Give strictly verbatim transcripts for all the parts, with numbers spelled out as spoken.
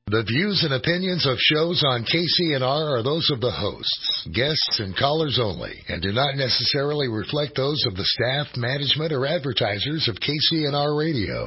The views and opinions of shows on K C N R are those of the hosts, guests, and callers only, and do not necessarily reflect those of the staff, management, or advertisers of K C N R Radio.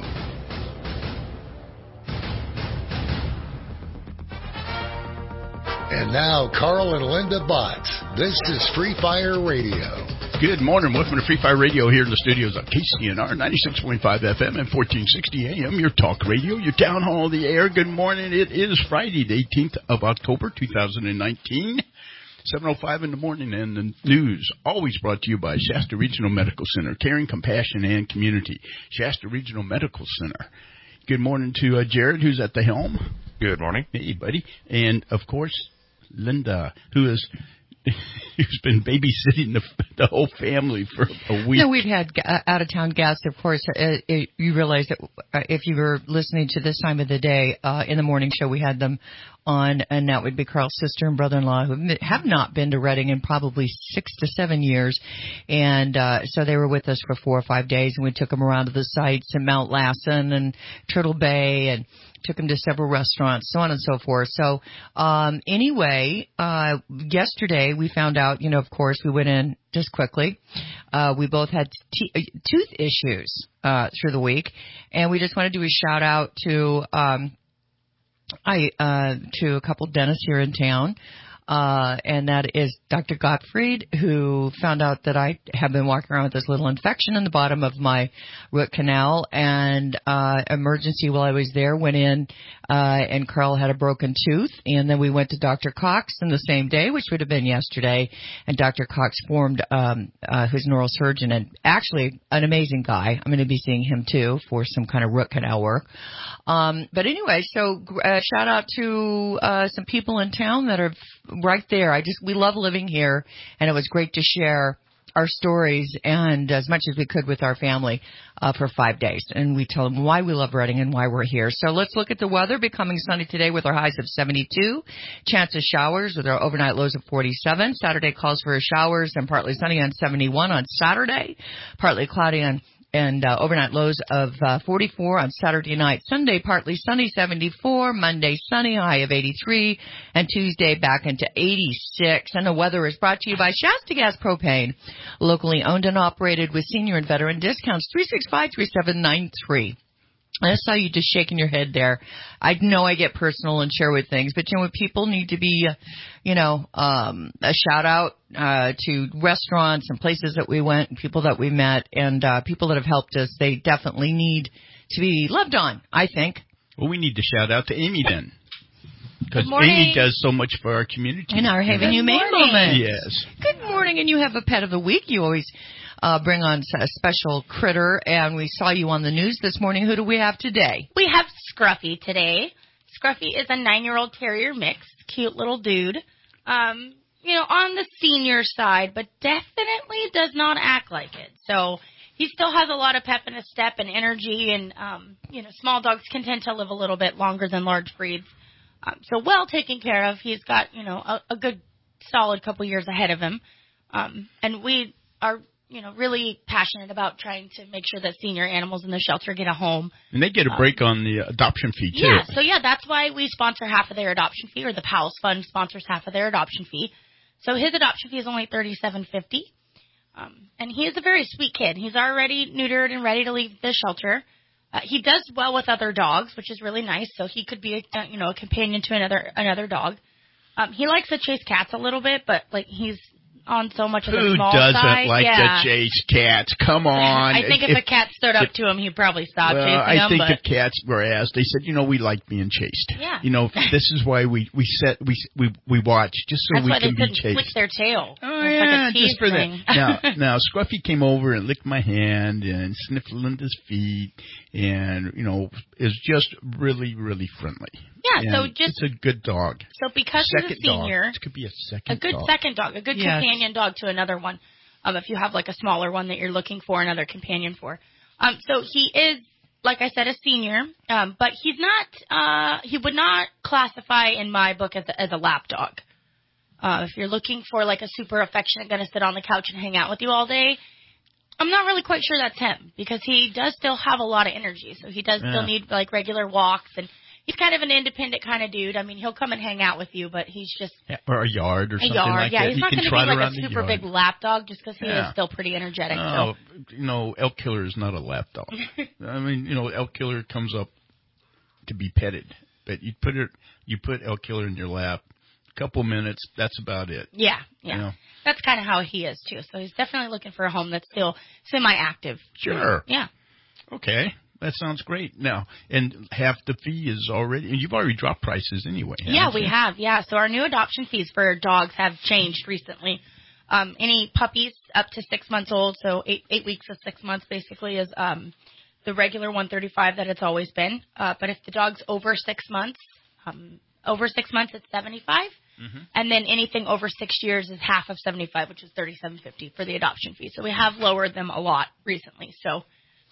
And now, Carl and Linda Bott. This is Free Fire Radio. Good morning. Welcome to Free Fire Radio here in the studios of K C N R, ninety-six point five F M and fourteen sixty A M, your talk radio, your town hall of the air. Good morning. It is Friday, the eighteenth of October, two thousand nineteen, seven oh five in the morning, and the news always brought to you by Shasta Regional Medical Center, caring, compassion, and community. Shasta Regional Medical Center. Good morning to uh, Jared, who's at the helm. Good morning. Hey, buddy. And, of course, Linda, who is... who's been babysitting the, the whole family for a week. No, we've had uh, out-of-town guests, of course. Uh, it, you realize that uh, if you were listening to this time of the day, uh, in the morning show, we had them on, and that would be Carl's sister and brother-in-law, who have not been to Redding in probably six to seven years. And uh, so they were with us for four or five days, and we took them around to the sites in Mount Lassen and Turtle Bay, and took them to several restaurants, so on and so forth. So um, anyway, uh, yesterday we found out, you know, of course, we went in just quickly. Uh, we both had t- tooth issues uh, through the week, and we just want to do a shout out to um, I uh, to a couple dentists here in town. Uh, and that is Doctor Gottfried, who found out that I have been walking around with this little infection in the bottom of my root canal, and uh, emergency while I was there went in, uh, and Carl had a broken tooth, and then we went to Doctor Cox in the same day, which would have been yesterday, and Doctor Cox formed, um, uh, who's a neurosurgeon, and actually an amazing guy. I'm going to be seeing him too for some kind of root canal work. Um, but anyway, so uh, shout out to uh, some people in town that are right there. I just, we love living here, and it was great to share our stories and as much as we could with our family uh, for five days. And we tell them why we love Redding and why we're here. So let's look at the weather. Becoming sunny today with our highs of seventy-two. Chance of showers with our overnight lows of forty-seven. Saturday calls for showers and partly sunny on seventy-one on Saturday. Partly cloudy on and uh, overnight lows of uh, forty-four on Saturday night. Sunday, partly sunny, seventy-four. Monday, sunny, high of eighty-three. And Tuesday, back into eighty-six. And the weather is brought to you by Shasta Gas Propane, locally owned and operated with senior and veteran discounts. three six five, three seven nine three. I saw you just shaking your head there. I know I get personal and share with things, but, you know, people need to be, uh, you know, um, a shout out uh, to restaurants and places that we went and people that we met and uh, people that have helped us. They definitely need to be loved on, I think. Well, we need to shout out to Amy then. Because Amy does so much for our community. And our Haven Humane Moment. Yes. Good morning, and you have a pet of the week. You always uh, bring on a special critter, and we saw you on the news this morning. Who do we have today? We have Scruffy today. Scruffy is a nine-year-old terrier mix. Cute little dude. Um, you know, on the senior side, but definitely does not act like it. So he still has a lot of pep in his step and energy, and, um, you know, small dogs can tend to live a little bit longer than large breeds. Um, so well taken care of. He's got, you know, a, a good solid couple years ahead of him. Um, and we are, you know, really passionate about trying to make sure that senior animals in the shelter get a home. And they get a break um, on the adoption fee, too. Yeah, so, yeah, that's why we sponsor half of their adoption fee, or the PALS Fund sponsors half of their adoption fee. So his adoption fee is only thirty-seven fifty. Um, and he is a very sweet kid. He's already neutered and ready to leave the shelter. Uh, he does well with other dogs, which is really nice. So he could be, a, you know, a companion to another another dog. Um, he likes to chase cats a little bit, but like he's on so much of the small side. Who doesn't like yeah. to chase cats? Come on. I think if, if a cat stood up to him, he'd probably stop well, chasing I him. I think but... if cats were asked, they said, you know, we like being chased. Yeah. You know, this is why we we set we we we watch just so That's we why can they be chased. Flick their tail. Oh it's yeah, like a just for thing. that. Now, now Scruffy came over and licked my hand and sniffed Linda's feet, and you know, is just really really friendly. Yeah, and so just it's a good dog. So because second he's a senior, dog. It could be a second a good dog. second dog, a good yes. companion dog to another one. Um, if you have like a smaller one that you're looking for another companion for. Um, so he is, like I said, a senior, um, but he's not. Uh, he would not classify in my book as a, as a lap dog. Uh, if you're looking for like a super affectionate, going to sit on the couch and hang out with you all day, I'm not really quite sure that's him because he does still have a lot of energy. So he does yeah. still need like regular walks, and he's kind of an independent kind of dude. I mean, he'll come and hang out with you, but he's just yeah, or a yard or a something yard. like yeah, that. he's He not can going to be trot like around a the super yard. big lap dog just because he Yeah. is still pretty energetic. No, So. you know, elk killer is not a lap dog. I mean, you know, elk killer comes up to be petted, but you put it, you put elk killer in your lap, a couple minutes, that's about it. Yeah, yeah. You know? That's kind of how he is too. So he's definitely looking for a home that's still semi-active. Sure. Yeah. Okay. That sounds great. Now, and half the fee is already, and you've already dropped prices anyway. Yeah, we you? have. Yeah. So our new adoption fees for dogs have changed recently. Um, any puppies up to six months old, so eight eight weeks to six months basically is um, the regular one thirty-five that it's always been. Uh, but if the dog's over six months, um, over six months it's seventy-five, mm-hmm. and then anything over six years is half of seventy-five, which is thirty-seven fifty for the adoption fee. So we have lowered them a lot recently. So.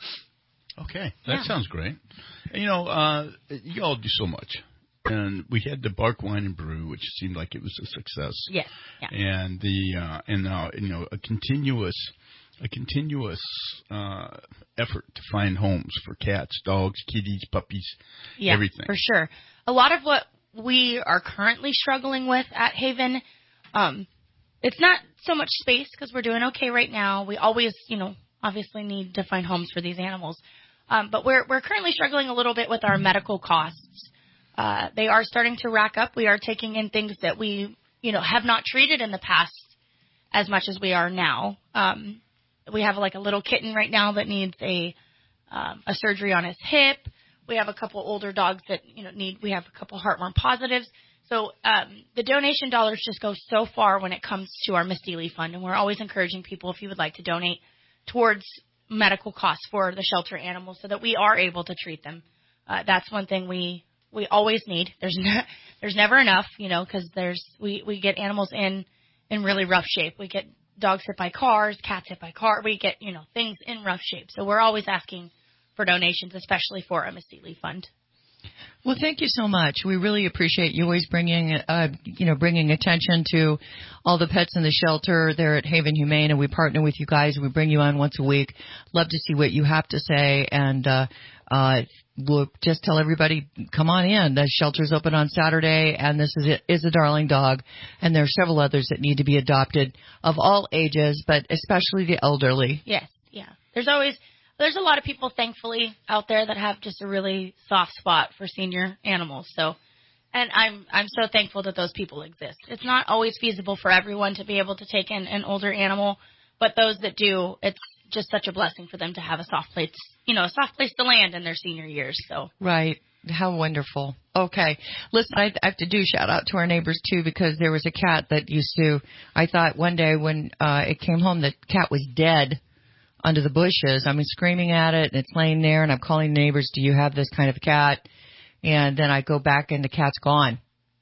Okay, that yeah. sounds great. You know, uh, you all do so much. And we had the Bark Wine and Brew, which seemed like it was a success. Yes. Yeah. And the uh, and now you know a continuous a continuous uh, effort to find homes for cats, dogs, kitties, puppies, yeah, everything. For sure. A lot of what we are currently struggling with at Haven, um, it's not so much space because we're doing okay right now. We always, you know, obviously need to find homes for these animals. Um, but we're we're currently struggling a little bit with our medical costs. Uh, they are starting to rack up. We are taking in things that we, you know, have not treated in the past as much as we are now. Um, we have like a little kitten right now that needs a um, a surgery on his hip. We have a couple older dogs that, you know, need. We have a couple heartworm positives. So um, the donation dollars just go so far when it comes to our Miss Deely Fund, and we're always encouraging people if you would like to donate towards medical costs for the shelter animals so that we are able to treat them. Uh, that's one thing we, we always need. There's ne- there's never enough, you know, because there's we, we get animals in, in really rough shape. We get dogs hit by cars, cats hit by car. We get, you know, things in rough shape. So we're always asking for donations, especially for a Miss Deely Fund. Well, thank you so much. We really appreciate you always bringing, uh, you know, bringing attention to all the pets in the shelter there at Haven Humane, and we partner with you guys. We bring you on once a week. Love to see what you have to say, and uh, uh, we'll just tell everybody, come on in. The shelter's open on Saturday, and this is it, is a darling dog, and there are several others that need to be adopted of all ages, but especially the elderly. Yes, yeah. There's always. There's a lot of people, thankfully, out there that have just a really soft spot for senior animals. So, and I'm I'm so thankful that those people exist. It's not always feasible for everyone to be able to take in an older animal, but those that do, it's just such a blessing for them to have a soft place, you know, a soft place to land in their senior years. So, right. How wonderful. Okay. Listen, I have to do shout out to our neighbors too, because there was a cat that used to, I thought one day when uh, it came home, the cat was dead under the bushes. I mean, screaming at it, and it's laying there, and I'm calling neighbors, do you have this kind of cat? And then I go back, and the cat's gone.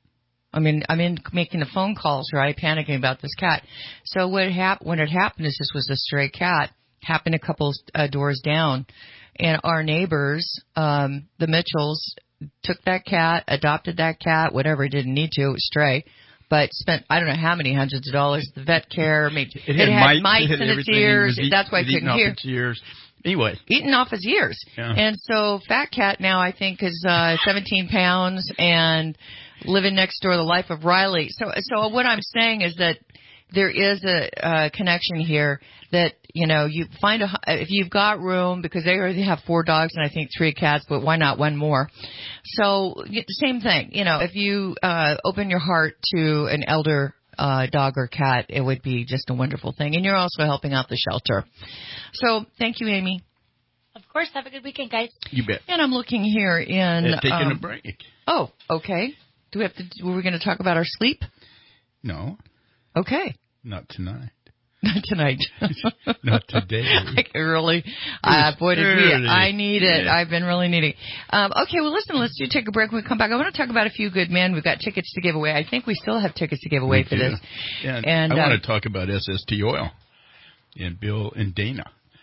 I mean, I'm in making the phone calls, right, panicking about this cat. So what hap- when it happened is this was a stray cat, happened a couple uh, doors down, and our neighbors, um, the Mitchells, took that cat, adopted that cat, whatever, didn't need to, it was stray, but spent, I don't know how many hundreds of dollars, the vet care, made, it had, it had mites, mites it had in its everything. ears, It was eat, that's why I it was couldn't eating hear. Off its ears. Anyway. Eating off his ears. Yeah. And so Fat Cat now I think is uh, seventeen pounds and living next door, the life of Riley. So so what I'm saying is that there is a, a connection here that, you know, you find a, if you've got room, because they already have four dogs and I think three cats, but why not one more? So same thing, you know, if you uh, open your heart to an elder uh, dog or cat, it would be just a wonderful thing. And you're also helping out the shelter. So thank you, Amy. of course, have a good weekend, guys. You bet. And I'm looking here in... They're taking um, a break. Oh, okay. Do we have to... Were we going to talk about our sleep? No. Okay. Not tonight. Not tonight. Not today. I can really, uh, boy, did we, I need it. Yeah. I've been really needing. Um, okay, well, listen, let's do take a break. When we come back, I want to talk about A Few Good Men. We've got tickets to give away. I think we still have tickets to give away We for do. this. Yeah, And I uh, want to talk about S S T Oil and Bill and Dana.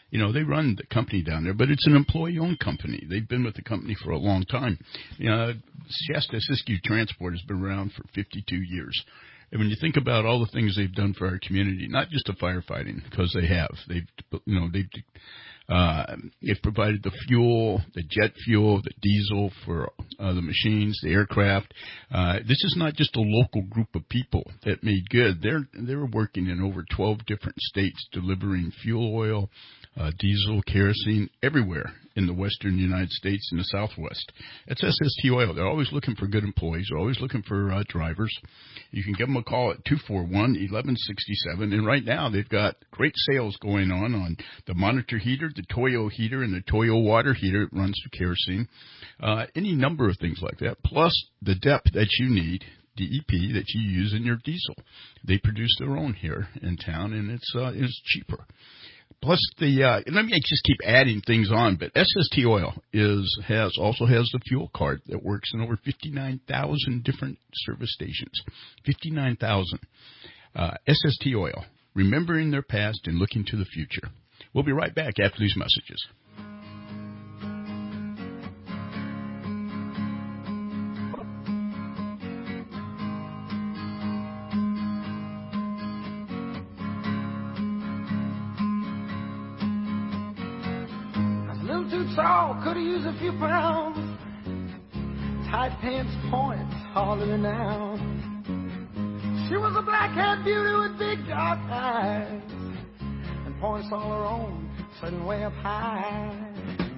You know, they run the company down there, but it's an employee-owned company. They've been with the company for a long time. You know, Shasta Siskiyou Transport has been around for fifty-two years. And when you think about all the things they've done for our community, not just the firefighting, because they have, they've, you know, they've, uh, they've provided the fuel, the jet fuel, the diesel for uh, the machines, the aircraft. Uh, this is not just a local group of people that made good. They're they're working in over twelve different states, delivering fuel oil, uh, diesel, kerosene, everywhere in the western United States and the Southwest. It's S S T Oil. They're always looking for good employees. They're always looking for uh, drivers. You can give them a call at two four one, one one six seven. And right now they've got great sales going on on the Monitor heater, the Toyo heater, and the Toyo water heater. It runs through kerosene. Uh, any number of things like that, plus the depth that you need, D E P, that you use in your diesel. They produce their own here in town, and it's uh, it's cheaper. Plus the uh, and let me just keep adding things on, but S S T Oil is has also has the fuel card that works in over fifty-nine thousand different service stations. fifty-nine thousand. Uh, S S T Oil, remembering their past and looking to the future. We'll be right back after these messages. Tall, could have used a few pounds. Tight pants, points, hollering out. She was a black-haired beauty with big dark eyes, and points all her own, sitting way up high.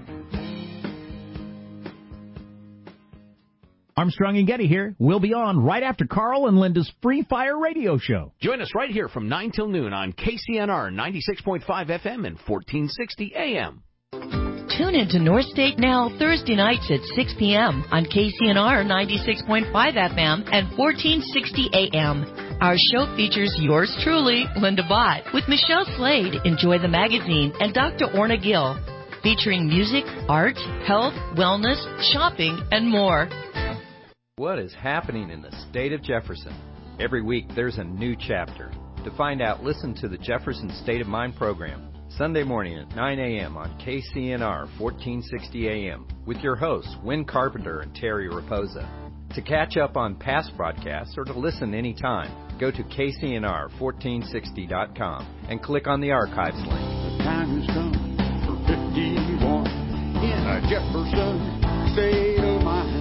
Armstrong and Getty here. We'll be on right after Carl and Linda's Free Fire Radio Show. Join us right here from nine till noon on K C N R ninety-six point five F M and fourteen sixty A M. Tune into North State Now Thursday nights at six p.m. on K C N R ninety-six point five F M and fourteen sixty A M. Our show features yours truly, Linda Bott, with Michelle Slade, Enjoy the Magazine, and Doctor Orna Gill, featuring music, art, health, wellness, shopping, and more. What is happening in the state of Jefferson? Every week there's a new chapter. To find out, listen to the Jefferson State of Mind program, Sunday morning at nine a.m. on K C N R fourteen sixty A M with your hosts, Win Carpenter and Terry Raposa. To catch up on past broadcasts or to listen anytime, go to K C N R fourteen sixty dot com and click on the archives link. The time has come for fifty-one in a Jefferson State of Mind.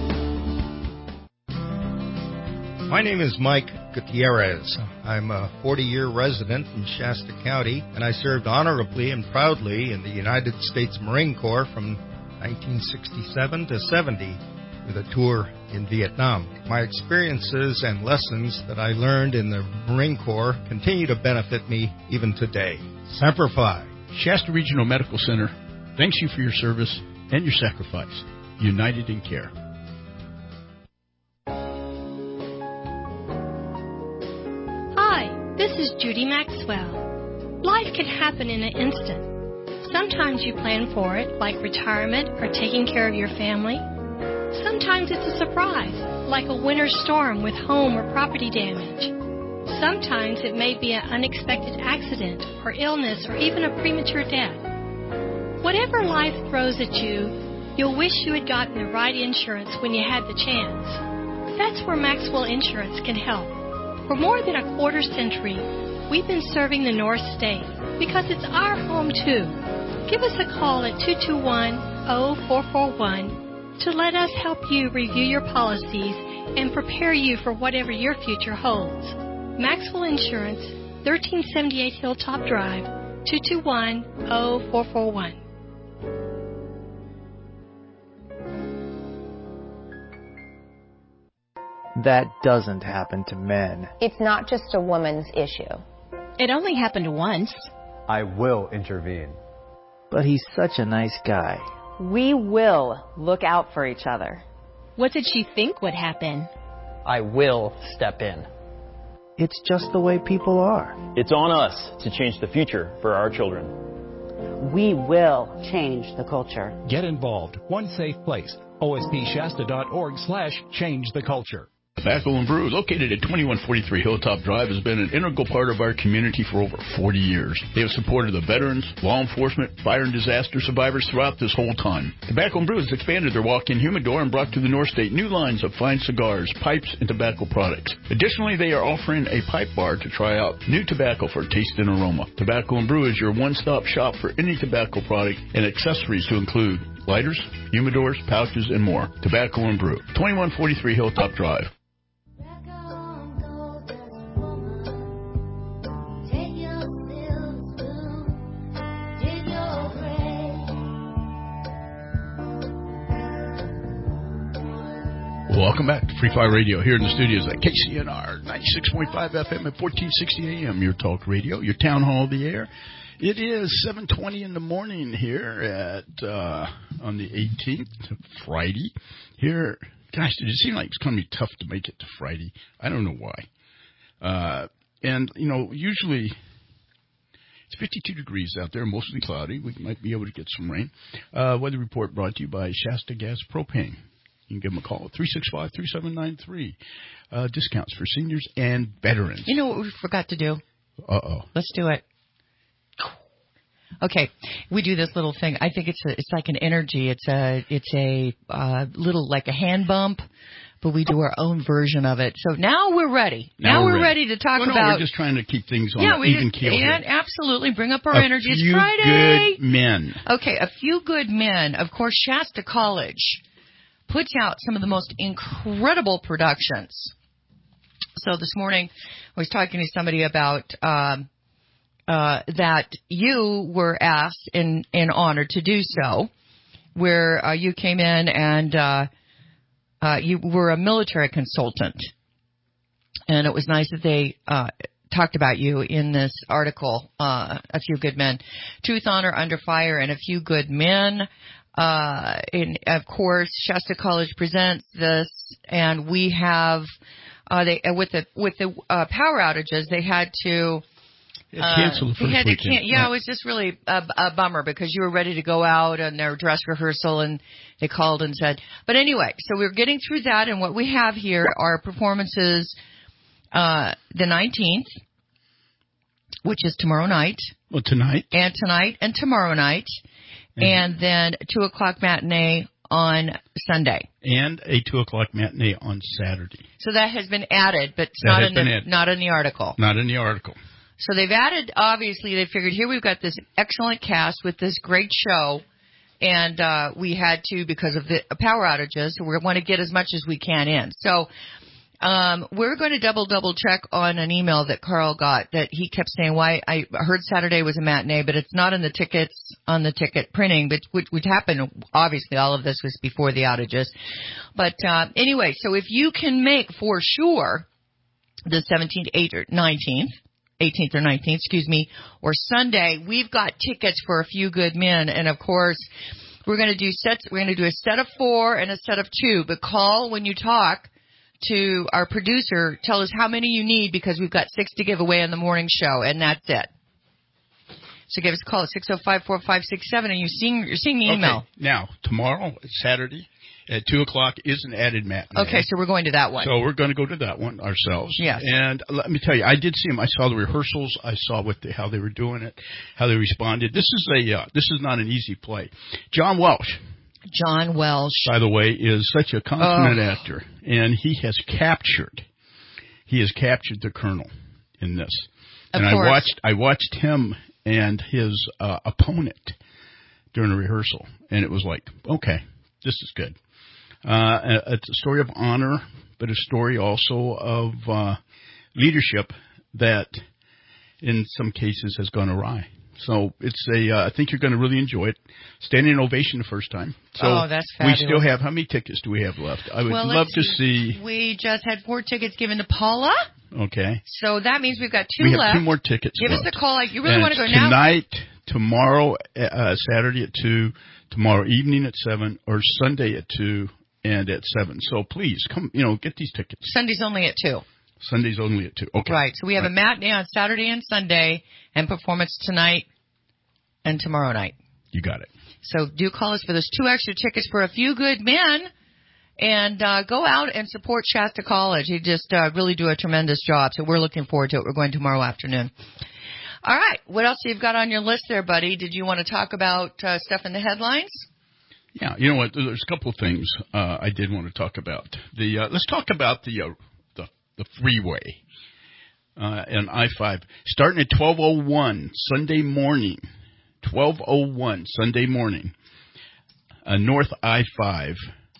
My name is Mike Gutierrez. I'm a forty-year resident in Shasta County, and I served honorably and proudly in the United States Marine Corps from nineteen sixty-seven to seventy with a tour in Vietnam. My experiences and lessons that I learned in the Marine Corps continue to benefit me even today. Semper Fi. Shasta Regional Medical Center thanks you for your service and your sacrifice. United in Care. This is Judy Maxwell. Life can happen in an instant. Sometimes you plan for it, like retirement or taking care of your family. Sometimes it's a surprise, like a winter storm with home or property damage. Sometimes it may be an unexpected accident or illness or even a premature death. Whatever life throws at you, you'll wish you had gotten the right insurance when you had the chance. That's where Maxwell Insurance can help. For more than a quarter century, we've been serving the North State because it's our home too. Give us a call at two two one, zero four four one to let us help you review your policies and prepare you for whatever your future holds. Maxwell Insurance, thirteen seventy-eight Hilltop Drive, two two one, zero four four one. That doesn't happen to men. It's not just a woman's issue. It only happened once. I will intervene. But he's such a nice guy. We will look out for each other. What did she think would happen? I will step in. It's just the way people are. It's on us to change the future for our children. We will change the culture. Get involved. One safe place. O S P Shasta dot org slash change the culture. Tobacco and Brew, located at twenty-one forty-three Hilltop Drive, has been an integral part of our community for over forty years. They have supported the veterans, law enforcement, fire and disaster survivors throughout this whole time. Tobacco and Brew has expanded their walk-in humidor and brought to the North State new lines of fine cigars, pipes, and tobacco products. Additionally, they are offering a pipe bar to try out new tobacco for taste and aroma. Tobacco and Brew is your one-stop shop for any tobacco product and accessories to include lighters, humidors, pouches, and more. Tobacco and Brew, twenty-one forty-three Hilltop Drive. Welcome back to Free Fire Radio here in the studios at K C N R ninety-six point five F M and fourteen sixty A M, your talk radio, your town hall of the air. It is seven twenty in the morning here at uh, on the eighteenth, Friday. Here, gosh, did it seem like it's going to be tough to make it to Friday? I don't know why. Uh, and, you know, usually it's fifty-two degrees out there, mostly cloudy. We might be able to get some rain. Uh, weather report brought to you by Shasta Gas Propane. You can give them a call at three six five, three seven nine three. Uh, discounts for seniors and veterans. You know what we forgot to do? Uh-oh. Let's do it. Okay, we do this little thing. I think it's a, it's like an energy. It's a it's a uh, little like a hand bump, but we do our own version of it. So now we're ready. Now, now we're ready. ready to talk well, no, about. We're just trying to keep things on yeah, an we even just, keel here. And absolutely bring up our a energy. Few It's Friday. Good men. Okay, a few good men. Of course, Shasta College puts out some of the most incredible productions. So this morning, I was talking to somebody about um, uh, that you were asked in, in honor to do so, where uh, you came in and uh, uh, you were a military consultant. And it was nice that they uh, talked about you in this article, uh, A Few Good Men. Truth, Honor, Under Fire, and A Few Good Men. Uh, and of course, Shasta College presents this, and we have, uh, they, uh, with the, with the, uh, power outages, they had to, uh, cancel the first they had to weekend. Can- yeah, right. It was just really a, a bummer because you were ready to go out on their dress rehearsal and they called and said, but anyway, so we're getting through that, and what we have here are performances, uh, the nineteenth, which is tomorrow night. Well, tonight. And tonight and tomorrow night. And then two o'clock matinee on Sunday. And a two o'clock matinee on Saturday. So that has been added, but it's that not has in been the added. not in the article. Not in the article. So they've added. Obviously, they figured here we've got this excellent cast with this great show, and uh, we had to because of the power outages. So we want to get as much as we can in. So. Um, we're going to double, double check on an email that Carl got that he kept saying, why I heard Saturday was a matinee, but it's not in the tickets, on the ticket printing, but which, which happened, obviously all of this was before the outages. But, uh, anyway, so if you can make for sure the seventeenth, eighth, or nineteenth, eighteenth or nineteenth, excuse me, or Sunday, we've got tickets for A Few Good Men. And of course, we're going to do sets, we're going to do a set of four and a set of two, but call when you talk to our producer, tell us how many you need because we've got six to give away on the morning show, and that's it. So give us a call at six oh five, four five six seven, and you're seeing, you're seeing the email. Okay. Now, tomorrow, Saturday, at two o'clock is an added matinee. Okay, so we're going to that one. So we're going to go to that one ourselves. Yes. And let me tell you, I did see them. I saw the rehearsals. I saw what they, how they were doing it, how they responded. This is a uh, this is not an easy play. John Welsh. John Welsh, by the way, is such a consummate oh. actor, and he has captured, he has captured the Colonel in this. Of and course. I watched, I watched him and his uh, opponent during a rehearsal, and it was like, okay, this is good. Uh, it's a story of honor, but a story also of uh, leadership that, in some cases, has gone awry. So it's a. Uh, I think you're going to really enjoy it. Standing ovation the first time. So oh, that's fabulous. We still have, how many tickets do we have left? I would well, love to see. see. We just had four tickets given to Paula. Okay. So that means we've got two we left. We have two more tickets Give left. us a call. Like, you really and want to go now? Tonight, tomorrow, uh, Saturday at two, tomorrow evening at seven, or Sunday at two and at seven. So please, come, you know, get these tickets. Sunday's only at two. Sunday's only at two. Okay. Right. So we have right. a matinee on Saturday and Sunday and performance tonight and tomorrow night. You got it. So do call us for those two extra tickets for A Few Good Men. And uh, go out and support Shasta College. They just uh, really do a tremendous job. So we're looking forward to it. We're going tomorrow afternoon. All right. What else you've got on your list there, buddy? Did you want to talk about uh, stuff in the headlines? Yeah. You know what? There's a couple of things uh, I did want to talk about. The uh, let's talk about the uh, the, the freeway uh, and I five starting at twelve oh one Sunday morning. twelve oh one Sunday morning. Uh, North I five.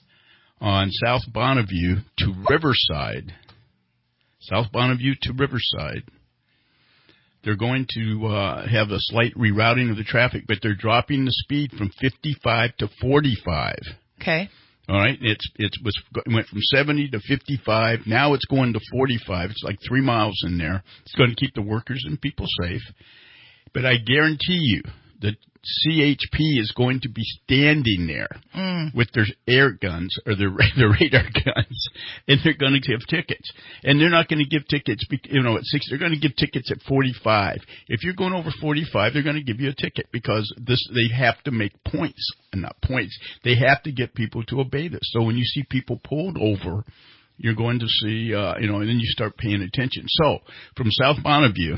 On South Bonneview to Riverside, South Bonneview to Riverside. They're going to uh, have a slight rerouting of the traffic, but they're dropping the speed from fifty-five to forty-five. Okay. All right. It's it was it went from seventy to fifty-five. Now it's going to forty-five. It's like three miles in there. It's going to keep the workers and people safe. But I guarantee you that C H P is going to be standing there mm. with their air guns or their, their radar guns, and they're going to give tickets. And they're not going to give tickets, you know, at six. They're going to give tickets at forty-five. If you're going over forty-five, they're going to give you a ticket because this they have to make points, not points. They have to get people to obey this. So when you see people pulled over, you're going to see, uh, you know, and then you start paying attention. So from South Bonneview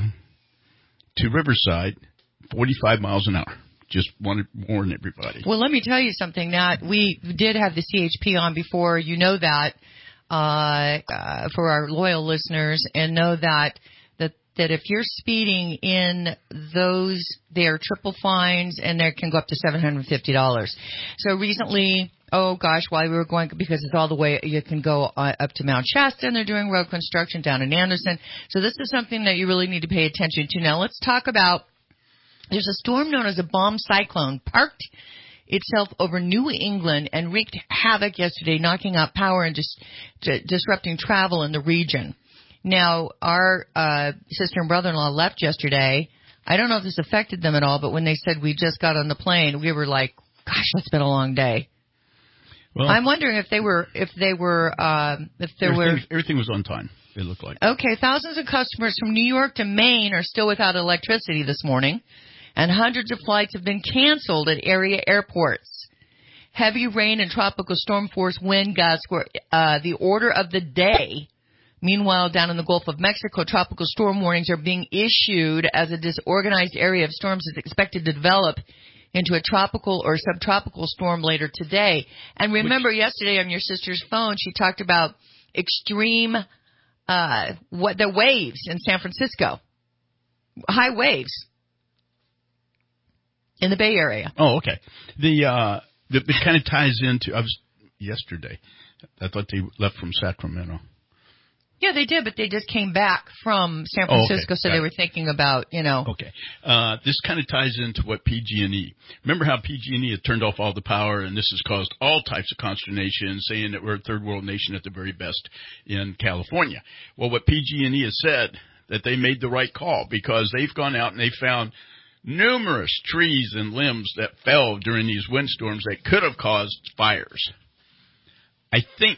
to Riverside, forty-five miles an hour. Just want to warn everybody. Well, let me tell you something, Nat. We did have the C H P on before. You know that uh, uh, for our loyal listeners, and know that that that if you're speeding in those, they are triple fines, and they can go up to seven hundred fifty dollars. So recently, oh gosh, while we were going, because it's all the way, you can go uh, up to Mount Shasta, and they're doing road construction down in Anderson. So this is something that you really need to pay attention to. Now let's talk about. There's a storm known as a bomb cyclone parked itself over New England and wreaked havoc yesterday, knocking out power and just d- disrupting travel in the region. Now, our uh, sister and brother-in-law left yesterday. I don't know if this affected them at all, but when they said we just got on the plane, we were like, "Gosh, that's been a long day." Well, I'm wondering if they were, if they were, uh, if there everything, were. Everything was on time. It looked like. Okay, thousands of customers from New York to Maine are still without electricity this morning. And hundreds of flights have been canceled at area airports. Heavy rain and tropical storm force wind gusts were uh, the order of the day. Meanwhile, down in the Gulf of Mexico, tropical storm warnings are being issued as a disorganized area of storms is expected to develop into a tropical or subtropical storm later today. And remember, Which, yesterday on your sister's phone, she talked about extreme uh, what the waves in San Francisco, high waves. In the Bay Area. Oh, okay. The, uh, the it kind of ties into, I was, yesterday, I thought they left from Sacramento. Yeah, they did, but they just came back from San Francisco, oh, okay. so Got they were it. thinking about, you know. Okay. Uh, this kind of ties into what P G and E. Remember how P G and E had turned off all the power, and this has caused all types of consternation, saying that we're a third world nation at the very best in California. Well, what P G and E has said, that they made the right call, because they've gone out and they found numerous trees and limbs that fell during these windstorms that could have caused fires. I think,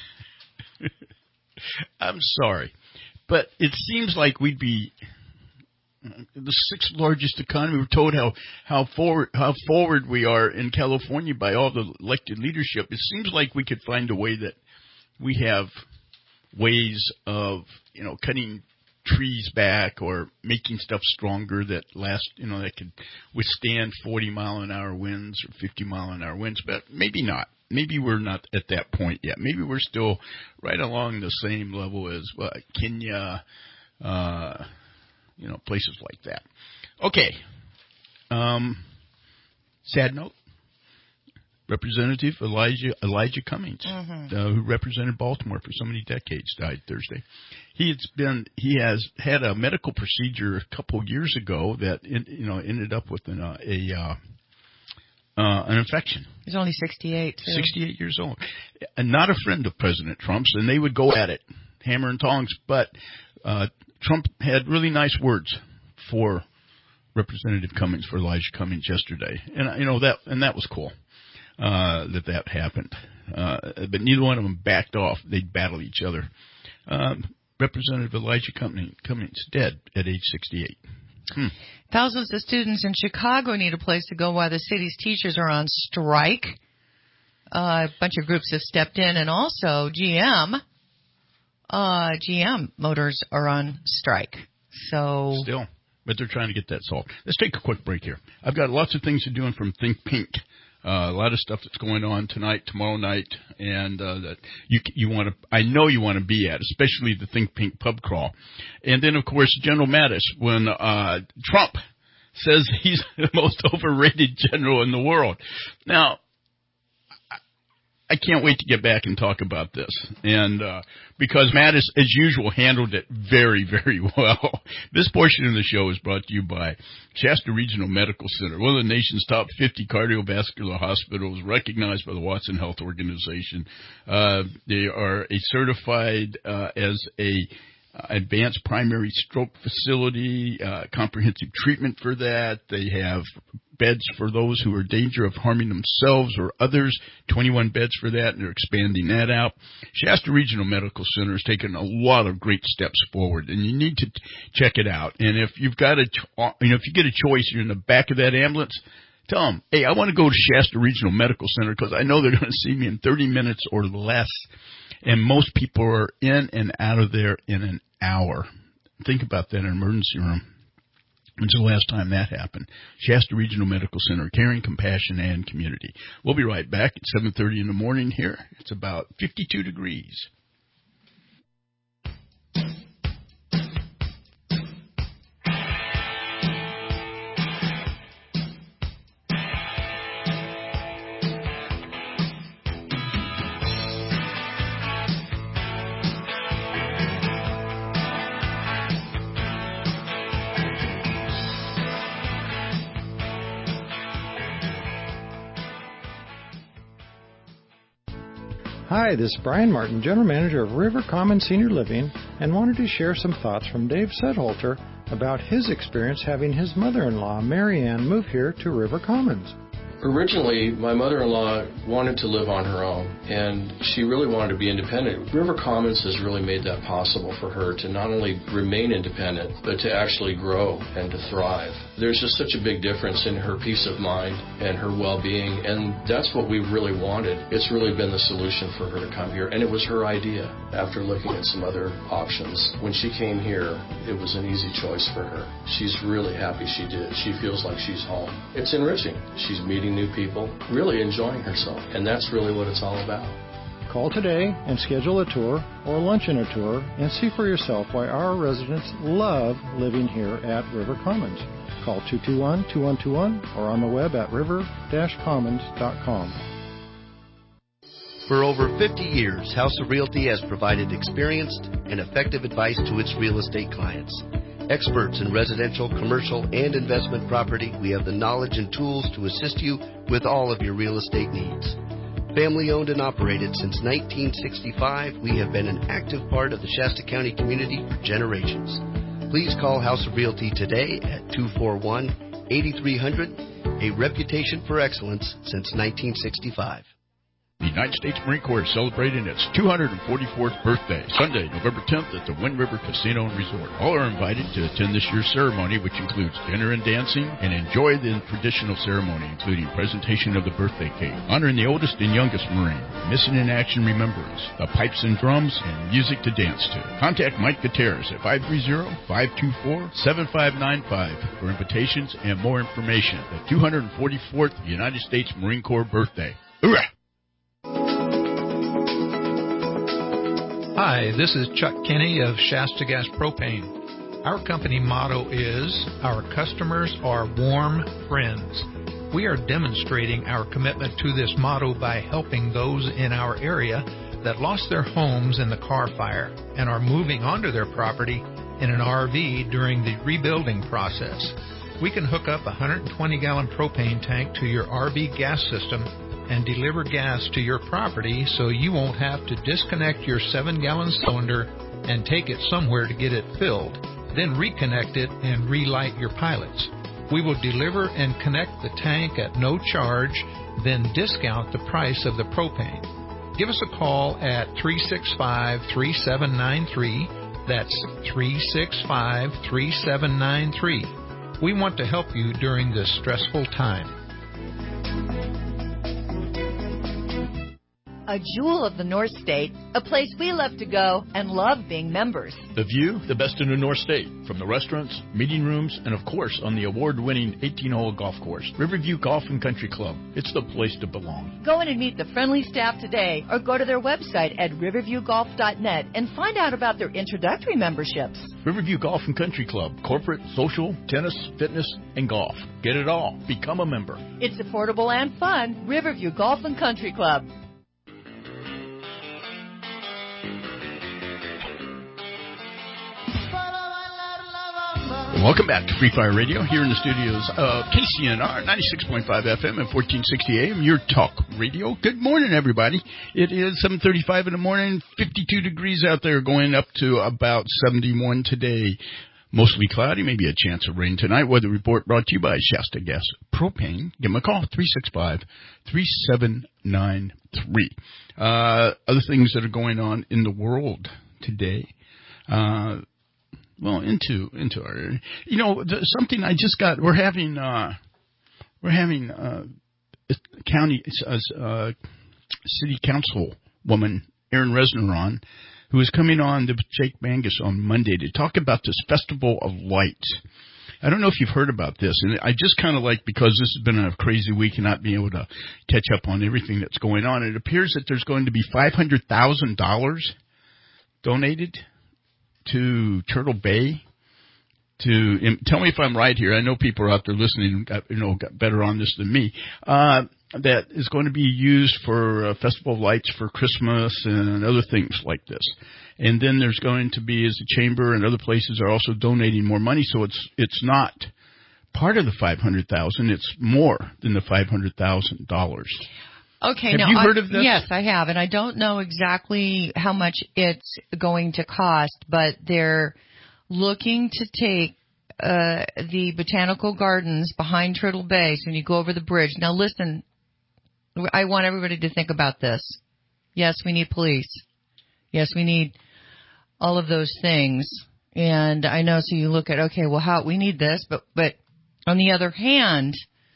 I'm sorry, but it seems like we'd be the sixth largest economy. We're told how, how forward, how forward we are in California by all the elected leadership. It seems like we could find a way that we have ways of, you know, cutting trees back or making stuff stronger that last, you know, that could withstand forty mile an hour winds or fifty mile an hour winds, but maybe not. Maybe we're not at that point yet. Maybe we're still right along the same level as uh, Kenya, uh, you know, places like that. Okay. Um, sad note. Representative Elijah Elijah Cummings, mm-hmm. uh, who represented Baltimore for so many decades, died Thursday. He has been he has had a medical procedure a couple of years ago that in, you know ended up with an uh, a uh, uh, an infection. He's only sixty-eight. Too. sixty-eight years old, and not a friend of President Trump's, and they would go at it, hammer and tongs. But uh, Trump had really nice words for Representative Cummings, for Elijah Cummings yesterday, and you know that and that was cool. Uh, that that happened. Uh, but neither one of them backed off. They'd battle each other. Um, Representative Elijah Cummings, Cummings dead at age sixty-eight. Hmm. Thousands of students in Chicago need a place to go while the city's teachers are on strike. Uh, a bunch of groups have stepped in, and also G M. Uh, G M Motors are on strike. So still, but they're trying to get that solved. Let's take a quick break here. I've got lots of things to do from Think Pink. Uh, a lot of stuff that's going on tonight, tomorrow night, and uh, that you you want to. I know you want to be at, especially the Think Pink pub crawl, and then of course General Mattis when uh, Trump says he's the most overrated general in the world. Now, I can't wait to get back and talk about this. And uh, because Mattis, as usual, handled it very, very well. This portion of the show is brought to you by Shasta Regional Medical Center, one of the nation's top fifty cardiovascular hospitals, recognized by the Watson Health Organization. Uh, they are a certified uh, as a uh, advanced primary stroke facility, uh, comprehensive treatment for that. They have beds for those who are in danger of harming themselves or others, twenty-one beds for that, and they're expanding that out. Shasta Regional Medical Center has taken a lot of great steps forward, and you need to t- check it out. And if you've got a, cho- you know, if you get a choice, you're in the back of that ambulance, tell them, hey, I want to go to Shasta Regional Medical Center because I know they're going to see me in thirty minutes or less, and most people are in and out of there in an hour. Think about that in an emergency room. When's the last time that happened? Shasta Regional Medical Center, caring, compassion, and community. We'll be right back at seven thirty in the morning here. It's about fifty-two degrees. Hi, this is Brian Martin, General Manager of River Commons Senior Living, and wanted to share some thoughts from Dave Sedholter about his experience having his mother-in-law, Mary Ann, move here to River Commons. Originally, my mother-in-law wanted to live on her own, and she really wanted to be independent. River Commons has really made that possible for her to not only remain independent, but to actually grow and to thrive. There's just such a big difference in her peace of mind and her well-being, and that's what we really wanted. It's really been the solution for her to come here, and it was her idea after looking at some other options. When she came here, it was an easy choice for her. She's really happy she did. She feels like she's home. It's enriching. She's meeting new people, really enjoying herself, and that's really what it's all about. Call today and schedule a tour or lunch and a tour and see for yourself why our residents love living here at River Commons. Call two two one, two one two one or on the web at river dash commons dot com. For over fifty years, House of Realty has provided experienced and effective advice to its real estate clients. Experts in residential, commercial, and investment property, we have the knowledge and tools to assist you with all of your real estate needs. Family owned and operated since nineteen sixty-five, we have been an active part of the Shasta County community for generations. Please call House of Realty today at two four one, eight three zero zero, a reputation for excellence since nineteen sixty-five. The United States Marine Corps is celebrating its two hundred forty-fourth birthday, Sunday, November tenth at the Wind River Casino and Resort. All are invited to attend this year's ceremony, which includes dinner and dancing, and enjoy the traditional ceremony, including presentation of the birthday cake, honoring the oldest and youngest Marine, missing in action remembrance, the pipes and drums, and music to dance to. Contact Mike Gutierrez at five three zero, five two four, seven five nine five for invitations and more information. The two hundred forty-fourth United States Marine Corps birthday. Hoorah! Hi, this is Chuck Kinney of Shasta Gas Propane. Our company motto is, our customers are warm friends. We are demonstrating our commitment to this motto by helping those in our area that lost their homes in the Carr Fire and are moving onto their property in an R V during the rebuilding process. We can hook up a one hundred twenty gallon propane tank to your R V gas system and deliver gas to your property so you won't have to disconnect your seven gallon cylinder and take it somewhere to get it filled, then reconnect it and relight your pilots. We will deliver and connect the tank at no charge, then discount the price of the propane. Give us a call at three six five, three seven nine three. That's three six five, three seven nine three. We want to help you during this stressful time. a jewel of the North State, a place we love to go and love being members. The View, the best in the North State, from the restaurants, meeting rooms, and of course on the award-winning eighteen-hole golf course. Riverview Golf and Country Club. It's the place to belong. Go in and meet the friendly staff today or go to their website at riverview golf dot net and find out about their introductory memberships. Riverview Golf and Country Club. Corporate, social, tennis, fitness, and golf. Get it all. Become a member. It's affordable and fun. Riverview Golf and Country Club. Welcome back to Free Fire Radio here in the studios of K C N R ninety-six point five F M and fourteen sixty A M, your talk radio. Good morning, everybody. It is seven thirty-five in the morning, fifty-two degrees out there, going up to about seventy-one today. Mostly cloudy, maybe a chance of rain tonight. Weather report brought to you by Shasta Gas Propane. Give them a call, three six five, three seven nine three. Uh, other things that are going on in the world today. Uh, Well, into into our, you know, the, something I just got. We're having uh, we're having uh, a county uh, uh, city council woman Erin Resner on, who is coming on to Jake Mangus on Monday to talk about this Festival of Lights. I don't know if you've heard about this, and I just kind of like, because this has been a crazy week and not being able to catch up on everything that's going on. It appears that there's going to be five hundred thousand dollars donated to Turtle Bay. To tell me if I'm right here. I know people are out there listening, got, you know, got better on this than me. Uh, that is going to be used for uh, Festival of Lights for Christmas and other things like this. And then there's going to be, as the chamber and other places are also donating more money, so it's it's not part of the five hundred thousand dollars. It's more than the five hundred thousand dollars. Okay, have now you heard I, of this? Yes, I have, and I don't know exactly how much it's going to cost, but they're looking to take uh, the botanical gardens behind Turtle Bay. So when you go over the bridge, now listen, I want everybody to think about this. Yes, we need police. Yes, we need all of those things, and I know. So you look at, okay, well, how we need this, but but on the other hand,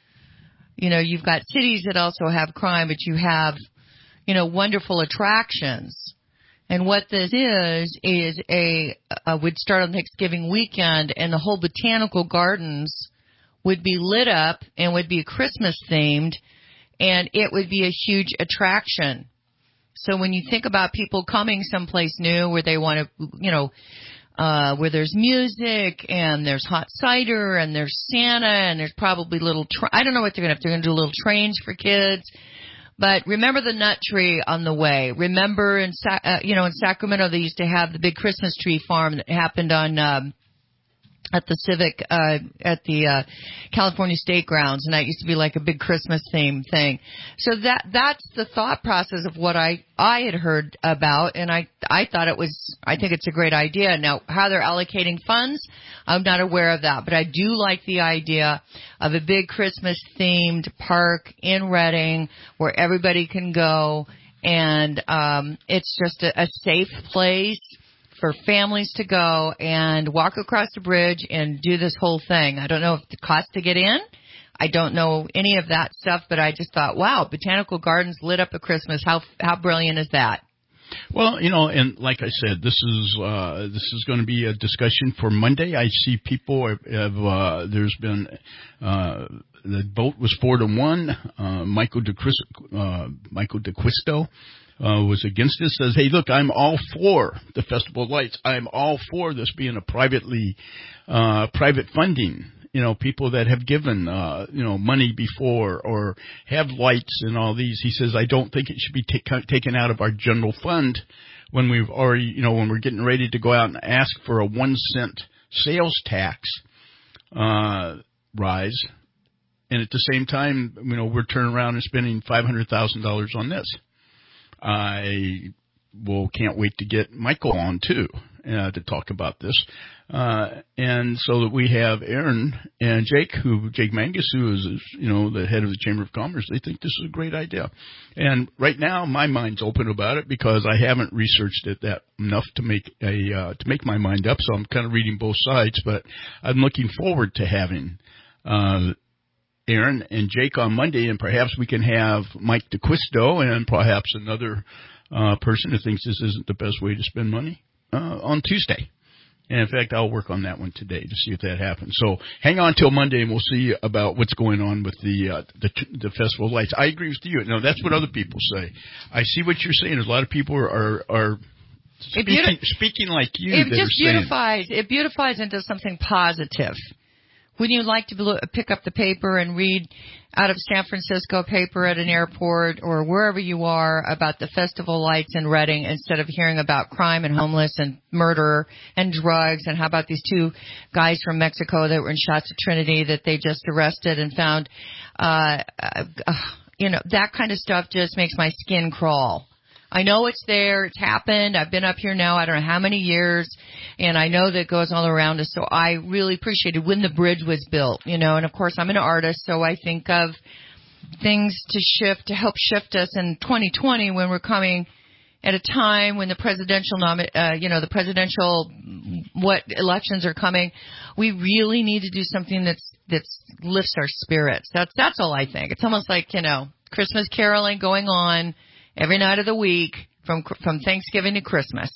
you know, you've got cities that also have crime, but you have, you know, wonderful attractions. And what this is, is a, uh, would start on Thanksgiving weekend, and the whole botanical gardens would be lit up and would be Christmas themed, and it would be a huge attraction. So when you think about people coming someplace new where they want to, you know, Uh, where there's music and there's hot cider and there's Santa and there's probably little, tra- I don't know what they're going to have. They're going to do little trains for kids. But remember the nut tree on the way. Remember in, Sa- uh, you know, in Sacramento, they used to have the big Christmas tree farm that happened on, um, at the Civic, uh, at the, uh, California State Grounds. And that used to be like a big Christmas theme thing. So that, that's the thought process of what I, I had heard about. And I, I thought it was, I think it's a great idea. Now, how they're allocating funds, I'm not aware of that. But I do like the idea of a big Christmas themed park in Redding where everybody can go. And, um, it's just a, a safe place for families to go and walk across the bridge and do this whole thing. I don't know if the cost to get in. I don't know any of that stuff, but I just thought, wow, botanical gardens lit up at Christmas. How how brilliant is that? Well, you know, and like I said, this is uh, this is going to be a discussion for Monday. I see people have, have uh, there's been uh, the vote was four to one. Uh, Michael DeCris, uh, Michael DeQuisto Uh, was against this, says, hey, look, I'm all for the Festival of Lights. I'm all for this being a privately, uh, private funding. You know, people that have given, uh, you know, money before or have lights and all these. He says, I don't think it should be t- taken out of our general fund when we've already, you know, when we're getting ready to go out and ask for a one cent sales tax, uh, rise. And at the same time, you know, we're turning around and spending five hundred thousand dollars on this. I will can't wait to get Michael on too uh, to talk about this, uh, and so that we have Erin and Jake, who Jake Mangus, who is you know the head of the Chamber of Commerce. They think this is a great idea, and right now my mind's open about it because I haven't researched it that enough to make a uh, to make my mind up. So I'm kind of reading both sides, but I'm looking forward to having. Uh, Aaron and Jake on Monday, and perhaps we can have Mike DeQuisto and perhaps another uh, person who thinks this isn't the best way to spend money uh, on Tuesday. And in fact, I'll work on that one today to see if that happens. So hang on till Monday, and we'll see about what's going on with the uh, the, the festival lights. I agree with you. No, that's what other people say. I see what you're saying. There's a lot of people are are, are speaking, beauti- speaking like you. It that just are beautifies. Saying, it beautifies into something positive. When you like to look, pick up the paper and read out of San Francisco paper at an airport or wherever you are about the festival lights in Redding instead of hearing about crime and homeless and murder and drugs, and how about these two guys from Mexico that were in Shasta Trinity that they just arrested and found, uh, uh, you know, that kind of stuff just makes my skin crawl. I know it's there. It's happened. I've been up here now I don't know how many years, and I know that it goes all around us. So I really appreciated when the bridge was built, you know. And, of course, I'm an artist, so I think of things to shift, to help shift us in twenty twenty when we're coming at a time when the presidential, nomi- uh, you know, the presidential, what elections are coming. We really need to do something that's that's lifts our spirits. That's that's all I think. It's almost like, you know, Christmas caroling going on every night of the week from from Thanksgiving to Christmas.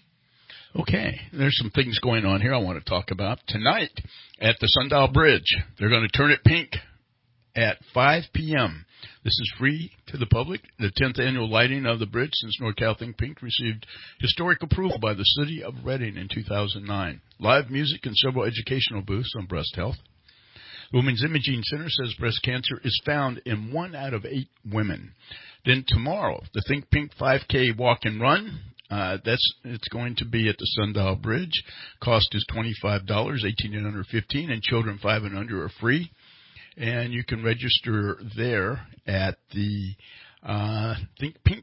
Okay, there's some things going on here I want to talk about. Tonight at the Sundial Bridge, they're going to turn it pink at five p.m. This is free to the public. The tenth annual lighting of the bridge since NorCal Think Pink received historic approval by the city of Redding in two thousand nine. Live music and several educational booths on breast health. The Women's Imaging Center says breast cancer is found in one out of eight women. Then tomorrow, the Think Pink five K walk and run. Uh, that's it's going to be at the Sundial Bridge. Cost is twenty-five dollars, eighteen and under fifteen, and children five and under are free. And you can register there at the uh, Think Pink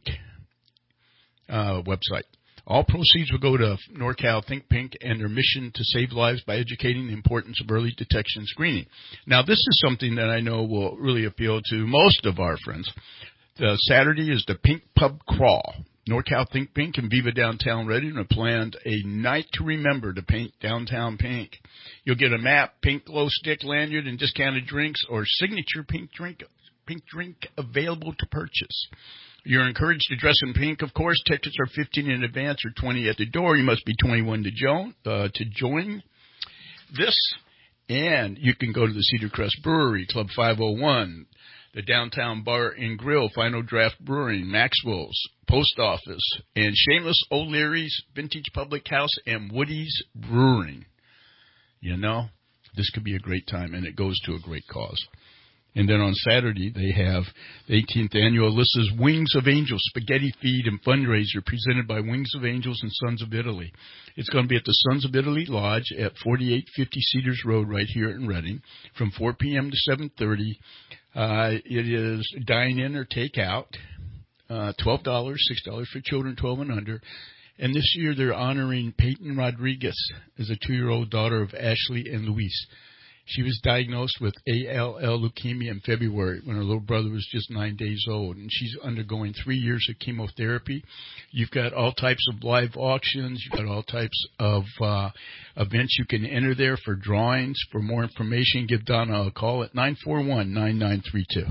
uh, website. All proceeds will go to NorCal Think Pink and their mission to save lives by educating the importance of early detection and screening. Now, this is something that I know will really appeal to most of our friends. Uh, Saturday is the Pink Pub Crawl. NorCal Think Pink and Viva Downtown Redding have planned a night to remember to paint downtown pink. You'll get a map, pink glow stick lanyard, and discounted drinks or signature pink drink, pink drink available to purchase. You're encouraged to dress in pink, of course. Tickets are fifteen in advance or twenty at the door. You must be twenty-one to join. Uh, to join this, and you can go to the Cedar Crest Brewery, Club five oh one. The Downtown Bar and Grill, Final Draft Brewing, Maxwell's, Post Office, and Shameless O'Leary's, Vintage Public House, and Woody's Brewing. You know, this could be a great time, and it goes to a great cause. And then on Saturday, they have the eighteenth annual Alyssa's Wings of Angels Spaghetti Feed and Fundraiser presented by Wings of Angels and Sons of Italy. It's going to be at the Sons of Italy Lodge at forty-eight fifty Cedars Road right here in Redding from four p.m. to seven thirty. Uh, it is dine-in or take-out, uh, twelve dollars, six dollars for children twelve and under. And this year they're honoring Peyton Rodriguez as a two-year-old daughter of Ashley and Luis. She was diagnosed with A L L leukemia in February when her little brother was just nine days old, and she's undergoing three years of chemotherapy. You've got all types of live auctions. You've got all types of uh, events you can enter there for drawings. For more information, give Donna a call at nine four one, nine nine three two.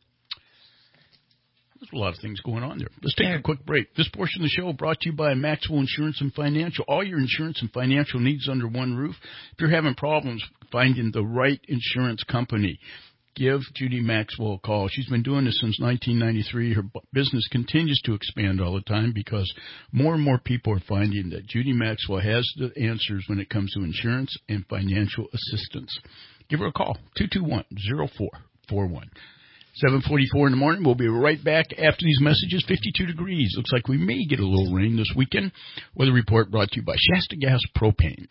There's a lot of things going on there. Let's take a quick break. This portion of the show brought to you by Maxwell Insurance and Financial. All your insurance and financial needs under one roof. If you're having problems finding the right insurance company, give Judy Maxwell a call. She's been doing this since nineteen ninety-three. Her business continues to expand all the time because more and more people are finding that Judy Maxwell has the answers when it comes to insurance and financial assistance. Give her a call, two two one, zero four four one. seven forty-four in the morning. We'll be right back after these messages. fifty-two degrees. Looks like we may get a little rain this weekend. Weather report brought to you by Shasta Gas Propane.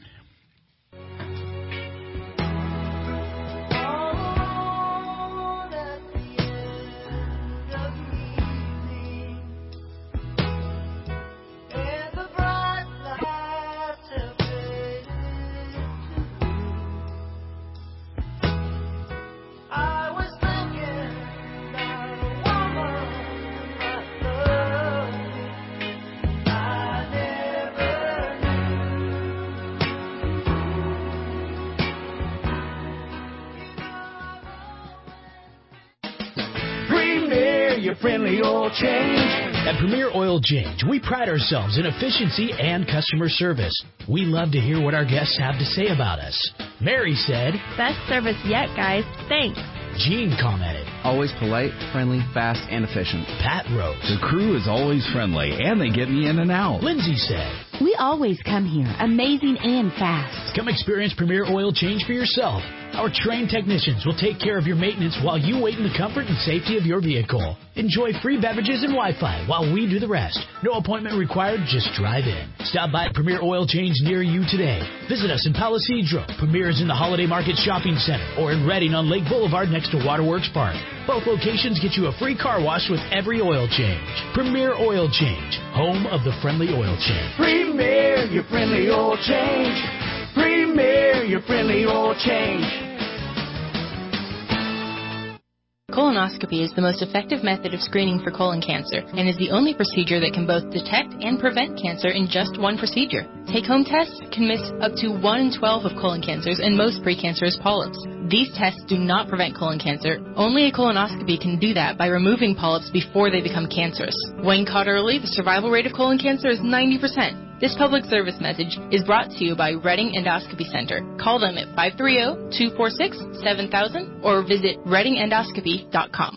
friendly oil change. At Premier Oil Change, we pride ourselves in efficiency and customer service. We love to hear what our guests have to say about us. Mary said, "Best service yet, guys. Thanks." Gene commented, "Always polite, friendly, fast, and efficient." Pat wrote, "The crew is always friendly, and they get me in and out." Lindsay said, "We always come here, amazing and fast." Come experience Premier Oil Change for yourself. Our trained technicians will take care of your maintenance while you wait in the comfort and safety of your vehicle. Enjoy free beverages and Wi-Fi while we do the rest. No appointment required, just drive in. Stop by Premier Oil Change near you today. Visit us in Palo Cedro. Premier is in the Holiday Market Shopping Center or in Redding on Lake Boulevard next to Waterworks Park. Both locations get you a free car wash with every oil change. Premier Oil Change, home of the friendly oil change. Premier, your friendly oil change. Premier, your friendly oil change. Colonoscopy is the most effective method of screening for colon cancer and is the only procedure that can both detect and prevent cancer in just one procedure. Take-home tests can miss up to one in twelve of colon cancers and most precancerous polyps. These tests do not prevent colon cancer. Only a colonoscopy can do that by removing polyps before they become cancerous. When caught early, the survival rate of colon cancer is ninety percent. This public service message is brought to you by Redding Endoscopy Center. Call them at five three zero, two four six, seven thousand or visit redding endoscopy dot com.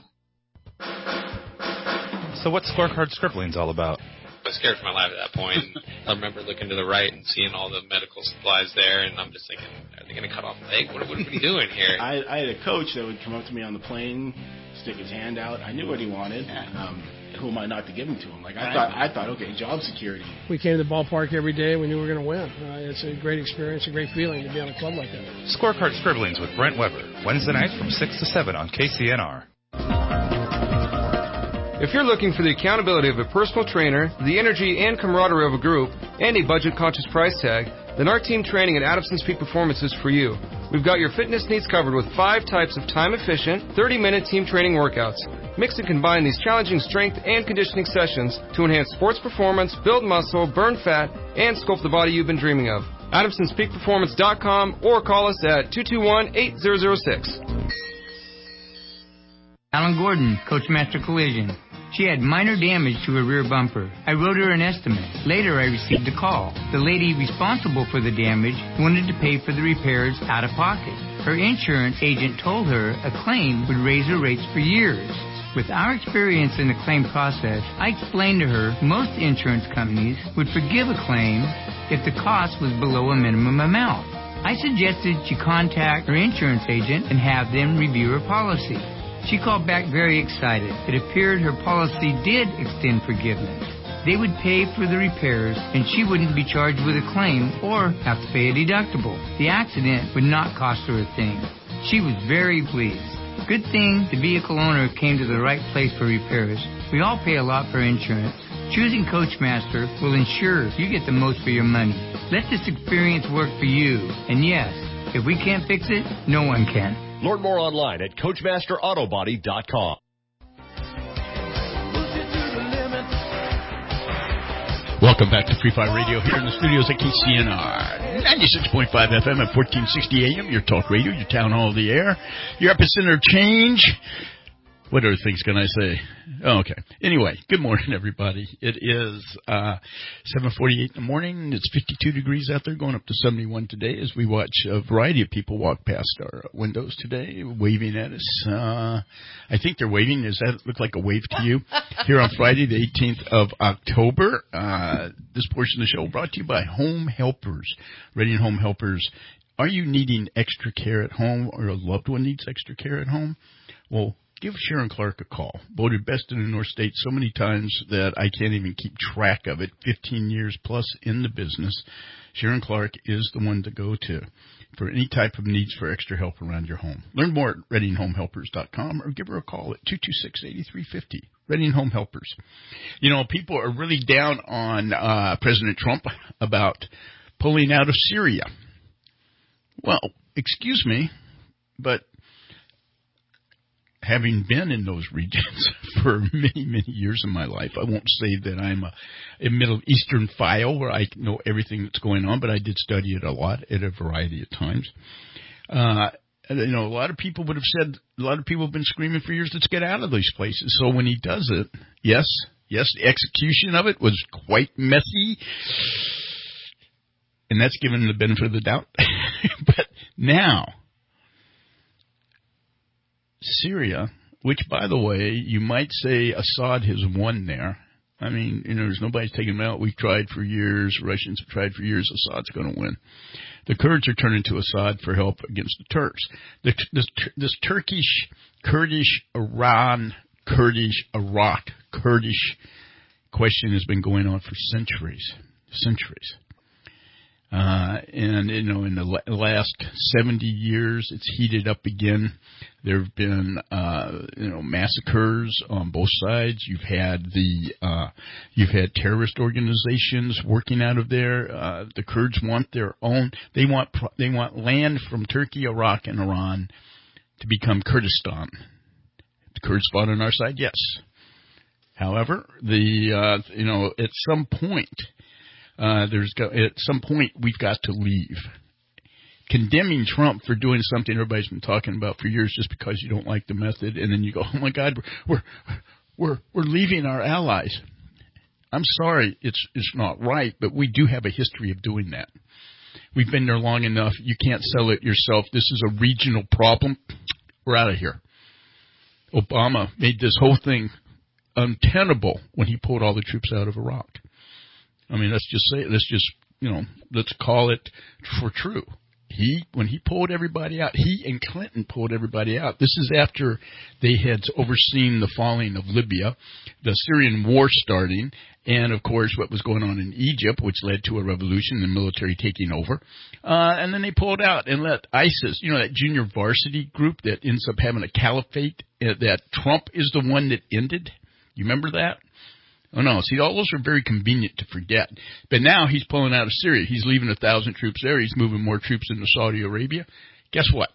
So what's Scorecard Scribblings all about? I was scared for my life at that point. I remember looking to the right and seeing all the medical supplies there, and I'm just thinking, are they going to cut off a leg? What, what are we doing here? I, I had a coach that would come up to me on the plane, stick his hand out. I knew what he wanted. Um, who am I not to give him to him? Like I thought, I thought, okay, job security. We came to the ballpark every day. We knew we were going to win. Uh, it's a great experience, a great feeling to be on a club like that. Scorecard Scribblings with Brent Weber, Wednesday nights from six to seven on K C N R. If you're looking for the accountability of a personal trainer, the energy and camaraderie of a group, and a budget-conscious price tag, then our team training at Adamson's Peak Performance is for you. We've got your fitness needs covered with five types of time-efficient, thirty-minute team training workouts. Mix and combine these challenging strength and conditioning sessions to enhance sports performance, build muscle, burn fat, and sculpt the body you've been dreaming of. Adamsons Peak Performance dot com or call us at two two one, eight zero zero six. Alan Gordon, Coachmaster Collision. She had minor damage to her rear bumper. I wrote her an estimate. Later, I received a call. The lady responsible for the damage wanted to pay for the repairs out of pocket. Her insurance agent told her a claim would raise her rates for years. With our experience in the claim process, I explained to her most insurance companies would forgive a claim if the cost was below a minimum amount. I suggested she contact her insurance agent and have them review her policy. She called back very excited. It appeared her policy did extend forgiveness. They would pay for the repairs, and she wouldn't be charged with a claim or have to pay a deductible. The accident would not cost her a thing. She was very pleased. Good thing the vehicle owner came to the right place for repairs. We all pay a lot for insurance. Choosing Coachmaster will ensure you get the most for your money. Let this experience work for you. And yes, if we can't fix it, no one can. Learn more online at Coachmaster Auto Body dot com. Welcome back to Free Fire Radio here in the studios at K C N R ninety-six point five F M at fourteen sixty A M. Your talk radio, your town hall of the air, your epicenter of change. What other things can I say? Oh, okay. Anyway, good morning, everybody. It is uh, seven forty-eight in the morning. It's fifty-two degrees out there, going up to seventy-one today as we watch a variety of people walk past our windows today, waving at us. Uh, I think they're waving. Does that look like a wave to you? Here on Friday, the eighteenth of October. Uh, this portion of the show brought to you by Home Helpers, Redding Home Helpers. Are you needing extra care at home, or a loved one needs extra care at home? Well, give Sharon Clark a call. Voted best in the North State so many times that I can't even keep track of it. fifteen years plus in the business. Sharon Clark is the one to go to for any type of needs for extra help around your home. Learn more at redding home helpers dot com or give her a call at two two six, eight three five zero. Redding Home Helpers. You know, people are really down on uh, President Trump about pulling out of Syria. Well, excuse me, but having been in those regions for many, many years of my life, I won't say that I'm a, a Middle Eastern file where I know everything that's going on, but I did study it a lot at a variety of times. Uh, you know, a lot of people would have said, a lot of people have been screaming for years, let's get out of these places. So when he does it, yes, yes, the execution of it was quite messy. And that's given him the benefit of the doubt. But now, Syria, which, by the way, you might say Assad has won there. I mean, you know, there's nobody's taking him out. We've tried for years. Russians have tried for years. Assad's going to win. The Kurds are turning to Assad for help against the Turks. The, this, this Turkish, Kurdish, Iran, Kurdish, Iraq, Kurdish question has been going on for centuries, centuries. Uh, and, you know, in the last seventy years, it's heated up again. There have been, uh, you know, massacres on both sides. You've had the, uh, you've had terrorist organizations working out of there. Uh, the Kurds want their own, they want, they want land from Turkey, Iraq, and Iran to become Kurdistan. The Kurds fought on our side, yes. However, the, uh, you know, at some point, Uh, there's got, at some point we've got to leave. Condemning Trump for doing something everybody's been talking about for years just because you don't like the method, and then you go, oh my God, we're we're we're leaving our allies. I'm sorry, it's it's not right, but we do have a history of doing that. We've been there long enough. You can't sell it yourself. This is a regional problem. We're out of here. Obama made this whole thing untenable when he pulled all the troops out of Iraq. I mean, let's just say it. Let's just, you know, let's call it for true. He, when he pulled everybody out, he and Clinton pulled everybody out. This is after they had overseen the falling of Libya, the Syrian war starting, and, of course, what was going on in Egypt, which led to a revolution, the military taking over. Uh, and then they pulled out and let ISIS, you know, that junior varsity group that ends up having a caliphate, uh, that Trump is the one that ended. You remember that? Oh, no. See, all those are very convenient to forget. But now he's pulling out of Syria. He's leaving a thousand troops there. He's moving more troops into Saudi Arabia. Guess what?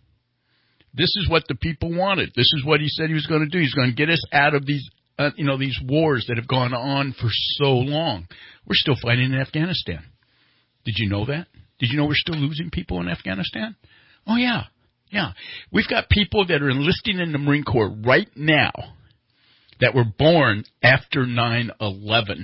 This is what the people wanted. This is what he said he was going to do. He's going to get us out of these, uh, you know, these wars that have gone on for so long. We're still fighting in Afghanistan. Did you know that? Did you know we're still losing people in Afghanistan? Oh, yeah. Yeah. We've got people that are enlisting in the Marine Corps right now that were born after nine eleven.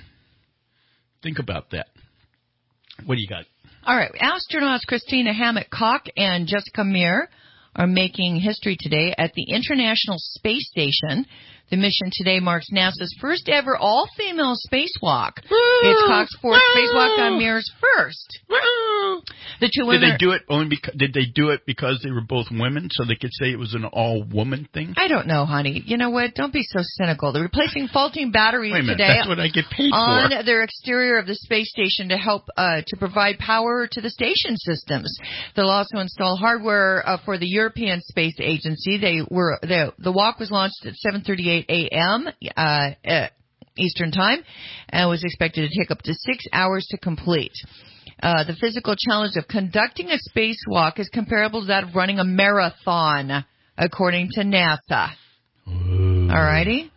Think about that. What do you got? All right. Astronauts Christina Hammock-Cock and Jessica Meir are making history today at the International Space Station. The mission today marks NASA's first ever all-female spacewalk. It's Cox's fourth spacewalk on Meir's first. The two women. Did they do it only because? Did they do it because they were both women, so they could say it was an all-woman thing? I don't know, honey. You know what? Don't be so cynical. They're replacing faulty batteries Wait a minute, today. That's what I get paid on for. their exterior of the space station to help uh, to provide power to the station systems. They'll also install hardware uh, for the European Space Agency. They were the the walk was launched at seven thirty-eight a.m. Uh, uh, Eastern Time and was expected to take up to six hours to complete. Uh, the physical challenge of conducting a spacewalk is comparable to that of running a marathon, according to NASA. Ooh. All righty?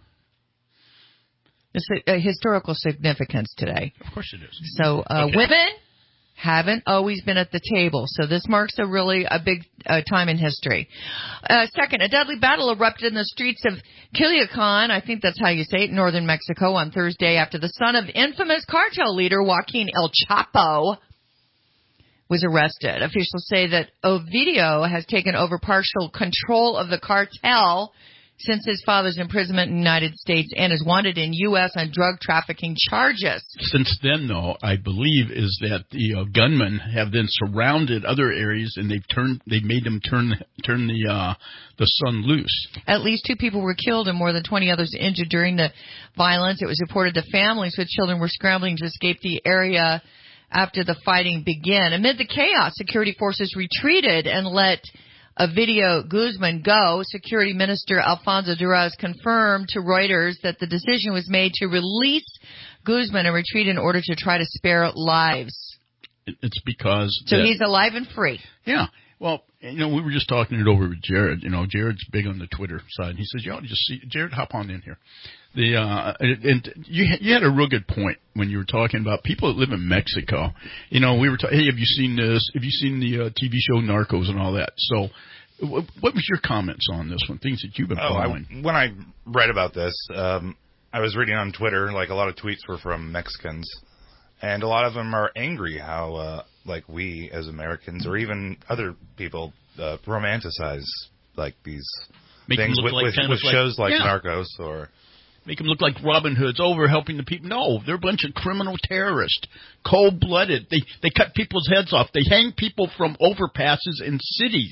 It's a, a historical significance today. Of course it is. So uh, okay. Women haven't always been at the table, so this marks a really a big uh, time in history. Uh, second, a deadly battle erupted in the streets of Culiacan, I think that's how you say it, northern Mexico, on Thursday after the son of infamous cartel leader Joaquin El Chapo was arrested. Officials say that Ovidio has taken over partial control of the cartel since his father's imprisonment in the United States and is wanted in U S on drug trafficking charges. Since then, though, I believe is that the uh, gunmen have then surrounded other areas and they've turned, they've made them turn turn the uh, the son loose. At least two people were killed and more than twenty others injured during the violence. It was reported that families with children were scrambling to escape the area after the fighting began. Amid the chaos, security forces retreated and let Ovidio Guzman go. Security Minister Alfonso Duras confirmed to Reuters that the decision was made to release Guzman and retreat in order to try to spare lives. It's because... So that, he's alive and free. Yeah. Well, you know, we were just talking it over with Jared. You know, Jared's big on the Twitter side. He says, you ought to just see... Jared, hop on in here. The uh, and you you had a real good point when you were talking about people that live in Mexico. You know, we were talking, hey, have you seen this? Have you seen the uh, T V show Narcos and all that? So what was your comments on this one? Things that you've been oh, following. I, when I read about this, um, I was reading on Twitter, like a lot of tweets were from Mexicans, and a lot of them are angry how, uh, like we as Americans or even other people uh, romanticize like these Make things with, like with, with like, shows like yeah. Narcos or. Make them look like Robin Hoods over helping the people. No, they're a bunch of criminal terrorists, cold-blooded. They they cut people's heads off. They hang people from overpasses in cities.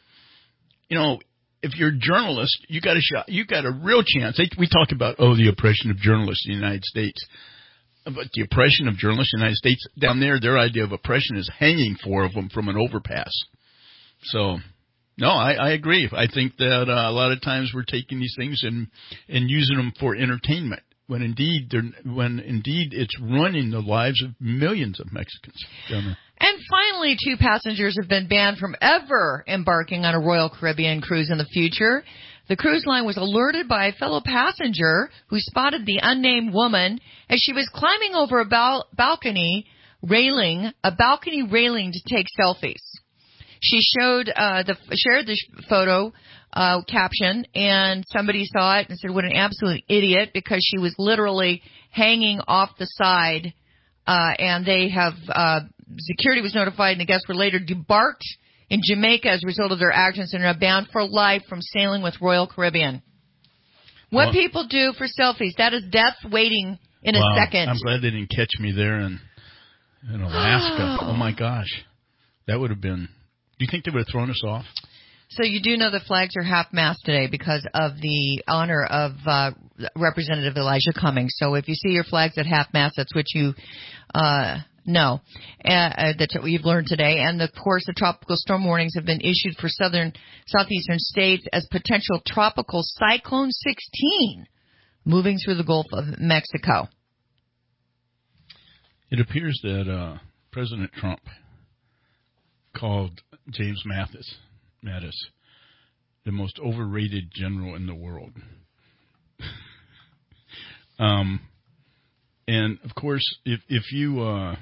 You know, if you're a journalist, you got a shot. You got a real chance. They, we talk about oh the oppression of journalists in the United States, but the oppression of journalists in the United States down there, their idea of oppression is hanging four of them from an overpass. So. No, I, I agree. I think that uh, a lot of times we're taking these things and and using them for entertainment, when indeed they're when indeed it's running the lives of millions of Mexicans down there. And finally, two passengers have been banned from ever embarking on a Royal Caribbean cruise in the future. The cruise line was alerted by a fellow passenger who spotted the unnamed woman as she was climbing over a bal- balcony railing, a balcony railing to take selfies. She showed uh, the shared the photo uh, caption, and somebody saw it and said, "What an absolute idiot!" Because she was literally hanging off the side, uh, and they have uh, security was notified, and the guests were later debarked in Jamaica as a result of their actions and are banned for life from sailing with Royal Caribbean. What well, people do for selfies, that is death waiting in well, a second. I'm glad they didn't catch me there in in Alaska. Oh my gosh, that would have been. Do you think they would have thrown us off? So you do know the flags are half-mast today because of the honor of uh, Representative Elijah Cummings. So if you see your flags at half-mast, that's what you uh, know. Uh, that's what you've learned today. And, of course, the tropical storm warnings have been issued for southern, southeastern states as potential tropical cyclone sixteen moving through the Gulf of Mexico. It appears that uh, President Trump called James Mattis, Mattis the most overrated general in the world. um, and of course, if if you uh,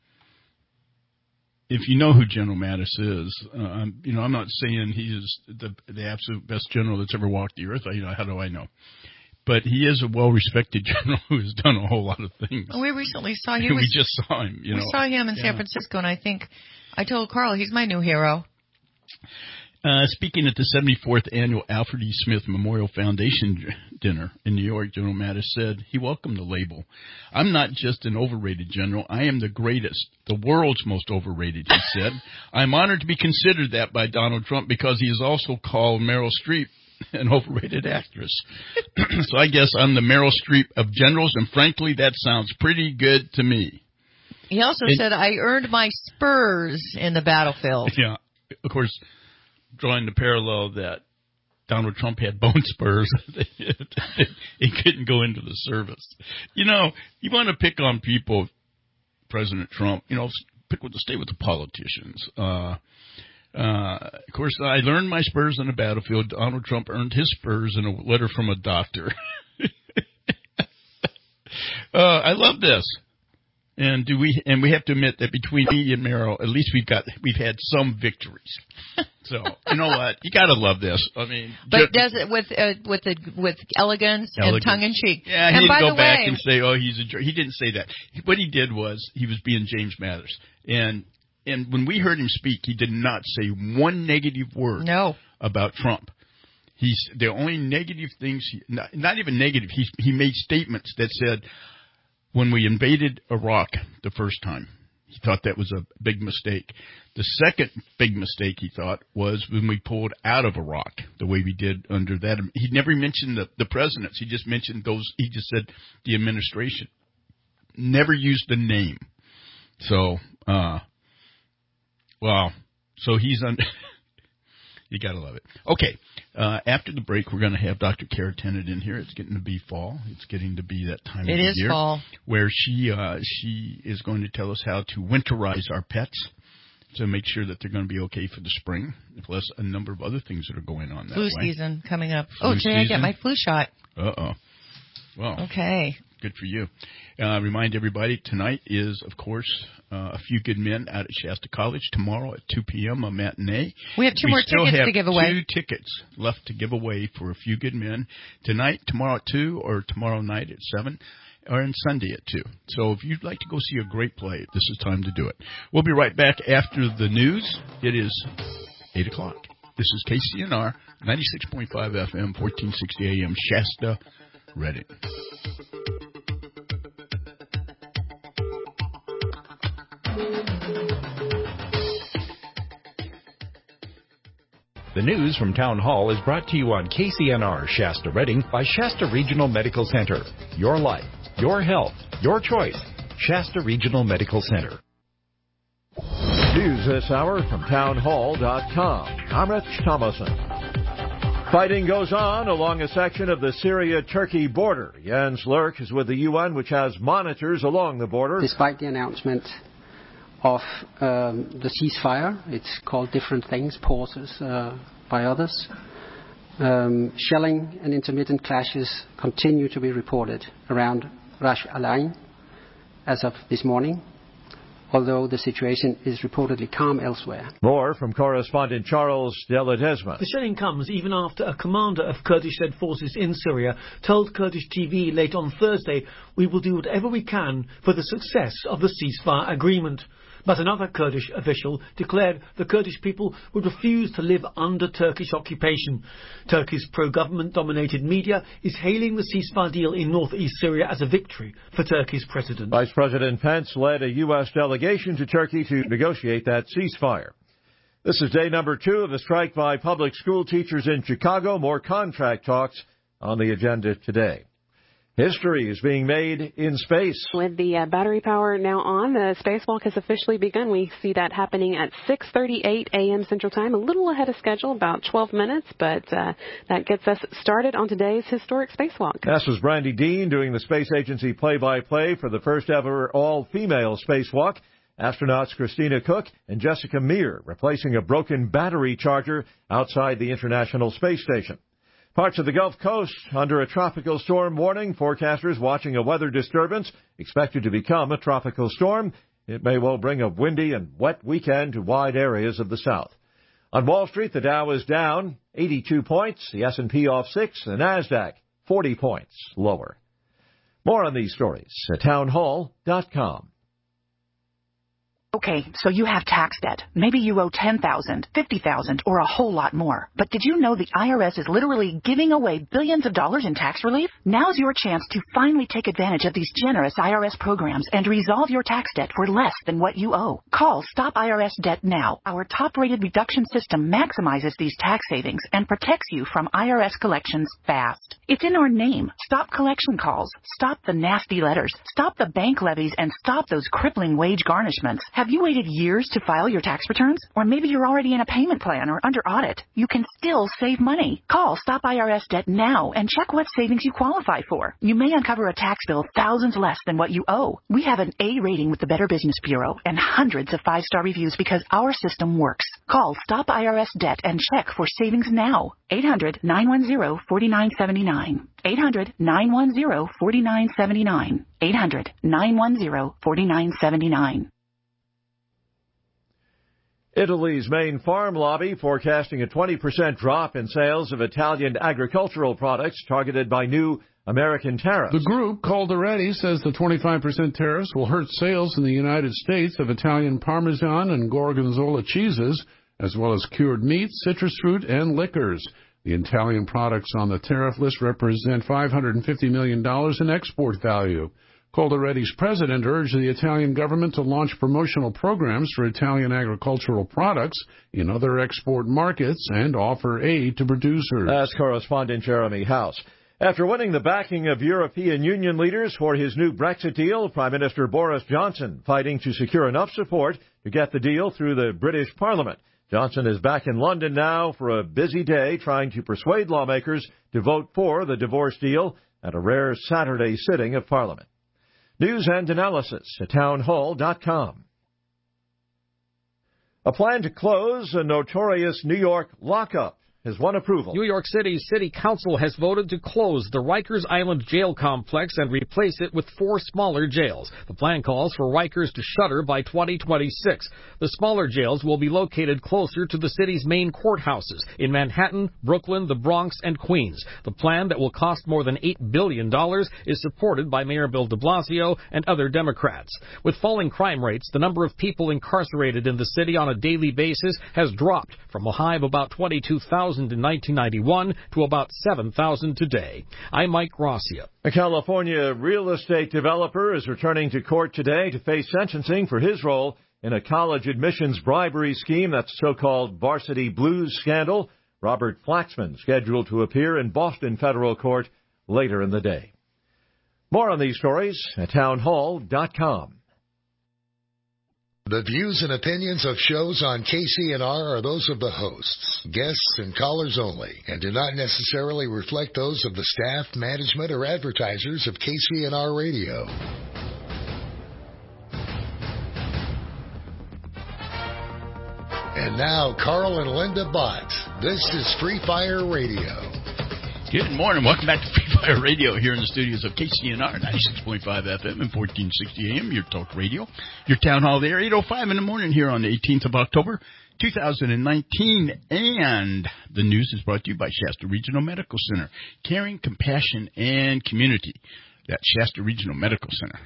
if you know who General Mattis is, uh, I'm, you know I'm not saying he is the the absolute best general that's ever walked the earth. I, you know, how do I know? But he is a well-respected general who has done a whole lot of things. We recently saw him. we just saw him. You we know, saw him in yeah. San Francisco, and I think. I told Carl he's my new hero. Uh, speaking at the seventy-fourth Annual Alfred E. Smith Memorial Foundation dinner in New York, General Mattis said he welcomed the label. "I'm not just an overrated general. I am the greatest, the world's most overrated," he said. "I'm honored to be considered that by Donald Trump because he has also called Meryl Streep an overrated actress. So I guess I'm the Meryl Streep of generals, and frankly, that sounds pretty good to me." He also and, said, "I earned my spurs in the battlefield." Yeah, of course, drawing the parallel that Donald Trump had bone spurs. He couldn't go into the service. You know, you want to pick on people, President Trump, you know, pick with the stay with the politicians. Uh, uh, of course, I learned my spurs in the battlefield. Donald Trump earned his spurs in a letter from a doctor. uh, I love this. And do we? And we have to admit that between me and Meryl, at least we've got we've had some victories. So you know what? You got to love this. I mean, but does it with uh, with the, with elegance, elegance and tongue in cheek? Yeah, he and didn't by go the back way, and say, "Oh, he's a jerk." He didn't say that. What he did was he was being James Mattis, and and when we heard him speak, he did not say one negative word. No. About Trump. He's the only negative things. He, not, not even negative. He he made statements that said, when we invaded Iraq the first time, he thought that was a big mistake. The second big mistake he thought was when we pulled out of Iraq, the way we did under that. He never mentioned the, the presidents. He just mentioned those. He just said the administration. Never used the name. So, uh, well, so he's on. You got to love it. Okay. Uh, after the break, we're going to have Doctor Kara Tennant in here. It's getting to be fall. It's getting to be that time it of the year. It is fall. Where she uh, she is going to tell us how to winterize our pets to make sure that they're going to be okay for the spring, plus a number of other things that are going on that flu way. Flu season coming up. Flu oh, today I get my flu shot. Uh-oh. Well. Okay. Good for you. Uh, remind everybody, tonight is, of course, uh, A Few Good Men out at Shasta College. Tomorrow at two p.m., a matinee. We have two we more still tickets have to give away. two tickets left to give away for A Few Good Men. Tonight, tomorrow at two, or tomorrow night at seven, or on Sunday at two. So if you'd like to go see a great play, this is time to do it. We'll be right back after the news. It is eight o'clock. This is K C N R, ninety-six point five F M, fourteen sixty A M, Shasta, Redding. The news from Town Hall is brought to you on K C N R Shasta Redding by Shasta Regional Medical Center. Your life, your health, your choice. Shasta Regional Medical Center. News this hour from town hall dot com. I'm Rich Thomason. Fighting goes on along a section of the Syria-Turkey border. Jens Lurk is with the U N, which has monitors along the border. Despite the announcement of um, the ceasefire, it's called different things, pauses uh, by others. Um, shelling and intermittent clashes continue to be reported around Ras Al Ain as of this morning, although the situation is reportedly calm elsewhere. More from correspondent Charles De Ledesma. The shelling comes even after a commander of Kurdish-led forces in Syria told Kurdish T V late on Thursday, "We will do whatever we can for the success of the ceasefire agreement." But another Kurdish official declared the Kurdish people would refuse to live under Turkish occupation. Turkey's pro-government dominated media is hailing the ceasefire deal in northeast Syria as a victory for Turkey's president. Vice President Pence led a U S delegation to Turkey to negotiate that ceasefire. This is day number two of the strike by public school teachers in Chicago. More contract talks on the agenda today. History is being made in space. With the uh, battery power now on, the spacewalk has officially begun. We see that happening at six thirty-eight a.m. Central Time, a little ahead of schedule, about twelve minutes, but uh, that gets us started on today's historic spacewalk. NASA's Brandy Dean doing the space agency play-by-play for the first ever all-female spacewalk. Astronauts Christina Cook and Jessica Meir replacing a broken battery charger outside the International Space Station. Parts of the Gulf Coast under a tropical storm warning. Forecasters watching a weather disturbance expected to become a tropical storm. It may well bring a windy and wet weekend to wide areas of the south. On Wall Street, the Dow is down eighty-two points, the S and P off six, the NASDAQ forty points lower. More on these stories at town hall dot com. Okay, so you have tax debt. Maybe you owe ten thousand dollars, fifty thousand dollars, or a whole lot more. But did you know the I R S is literally giving away billions of dollars in tax relief? Now's your chance to finally take advantage of these generous I R S programs and resolve your tax debt for less than what you owe. Call Stop I R S Debt now. Our top-rated reduction system maximizes these tax savings and protects you from I R S collections fast. It's in our name. Stop collection calls. Stop the nasty letters. Stop the bank levies and stop those crippling wage garnishments. Have you waited years to file your tax returns? Or maybe you're already in a payment plan or under audit. You can still save money. Call Stop I R S Debt now and check what savings you qualify for. You may uncover a tax bill thousands less than what you owe. We have an A rating with the Better Business Bureau and hundreds of five-star reviews because our system works. Call Stop I R S Debt and check for savings now. eight hundred, nine one zero, four nine seven nine. eight hundred, nine one zero, four nine seven nine. eight hundred, nine one zero, four nine seven nine. Italy's main farm lobby forecasting a twenty percent drop in sales of Italian agricultural products targeted by new American tariffs. The group, Calderetti, says the twenty-five percent tariffs will hurt sales in the United States of Italian Parmesan and Gorgonzola cheeses, as well as cured meats, citrus fruit, and liquors. The Italian products on the tariff list represent five hundred fifty million dollars in export value. Calderetti's president urged the Italian government to launch promotional programs for Italian agricultural products in other export markets and offer aid to producers. That's correspondent Jeremy House. After winning the backing of European Union leaders for his new Brexit deal, Prime Minister Boris Johnson fighting to secure enough support to get the deal through the British Parliament. Johnson is back in London now for a busy day trying to persuade lawmakers to vote for the divorce deal at a rare Saturday sitting of Parliament. News and analysis at town hall dot com. A plan to close a notorious New York lockup has won approval. New York City's City Council has voted to close the Rikers Island jail complex and replace it with four smaller jails. The plan calls for Rikers to shutter by twenty twenty-six. The smaller jails will be located closer to the city's main courthouses in Manhattan, Brooklyn, the Bronx, and Queens. The plan that will cost more than eight billion dollars is supported by Mayor Bill de Blasio and other Democrats. With falling crime rates, the number of people incarcerated in the city on a daily basis has dropped from a high of about twenty-two thousand in nineteen ninety-one to about seven thousand today. I'm Mike Gracia. A California real estate developer is returning to court today to face sentencing for his role in a college admissions bribery scheme, that's the so-called Varsity Blues scandal. Robert Flaxman scheduled to appear in Boston federal court later in the day. More on these stories at townhall dot com. The views and opinions of shows on K C N R are those of the hosts, guests, and callers only, and do not necessarily reflect those of the staff, management, or advertisers of K C N R Radio. And now, Carl and Linda Bott. This is Free Fire Radio. Good morning. Welcome back to Free Fire Radio here in the studios of K C N R, ninety-six point five F M and fourteen sixty A M, your talk radio. Your town hall there, eight oh five in the morning here on the eighteenth of October, two thousand nineteen. And the news is brought to you by Shasta Regional Medical Center. Caring, compassion, and community. That's Shasta Regional Medical Center.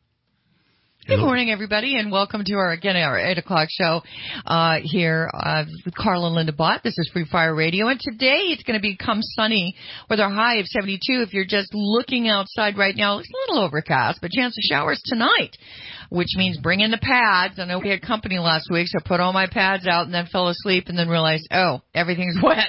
Good morning, everybody, and welcome to our, again, our eight o'clock show uh, here uh, with Carl and Linda Bott. This is Free Fire Radio, and today it's going to become sunny with a high of seventy-two. If you're just looking outside right now, it's a little overcast, but chance of showers tonight, which means bring in the pads. I know we had company last week, so I put all my pads out and then fell asleep and then realized, oh, everything's wet.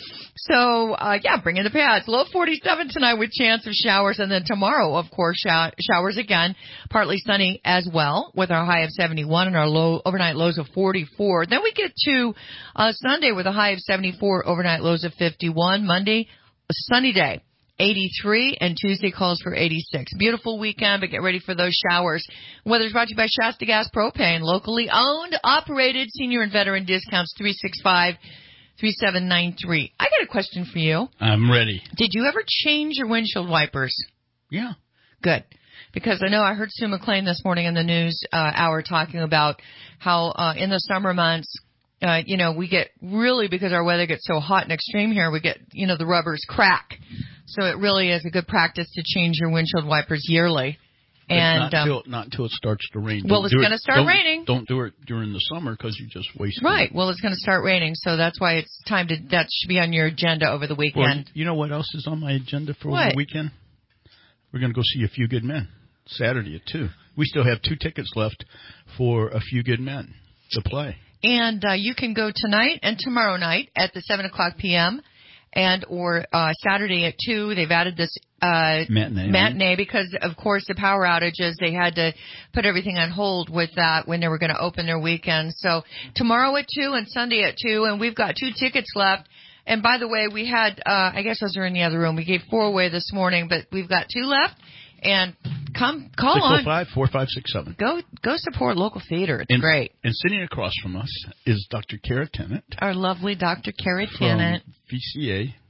So, uh, yeah, bring in the pads. Low forty-seven tonight with chance of showers. And then tomorrow, of course, show- showers again. Partly sunny as well with our high of seventy-one and our low overnight lows of forty-four. Then we get to uh, Sunday with a high of seventy-four, overnight lows of fifty-one. Monday, a sunny day, eighty-three. And Tuesday calls for eighty-six. Beautiful weekend, but get ready for those showers. Weather's brought to you by Shasta Gas Propane. Locally owned, operated, senior and veteran discounts, three six five, three seven nine three. I got a question for you. I'm ready. Did you ever change your windshield wipers? Yeah. Good. Because I know I heard Sue McLean this morning in the news uh, hour talking about how uh, in the summer months, uh, you know, we get really, because our weather gets so hot and extreme here, we get, you know, the rubbers crack. So it really is a good practice to change your windshield wipers yearly. And not, um, till, not until it starts to rain. Well, don't it's going to start don't, raining. Don't do it during the summer because you just waste it. Right. Well, it's going to start raining, so that's why it's time to. That should be on your agenda over the weekend. Well, you know what else is on my agenda for what? over the weekend? We're going to go see A Few Good Men Saturday at two. We still have two tickets left for A Few Good Men to play. And uh, you can go tonight and tomorrow night at the seven o'clock p.m. and or uh, Saturday at two. They've added this uh, matinee, matinee because, of course, the power outages, they had to put everything on hold with that when they were going to open their weekend. So tomorrow at two and Sunday at two, and we've got two tickets left. And by the way, we had, uh, I guess those are in the other room. We gave four away this morning, but we've got two left. And come, call on. six oh five, four five six seven. Go, go support local theater. It's and, great. And sitting across from us is Doctor Kara Tennant. Our lovely Doctor Kara Tennant. From V C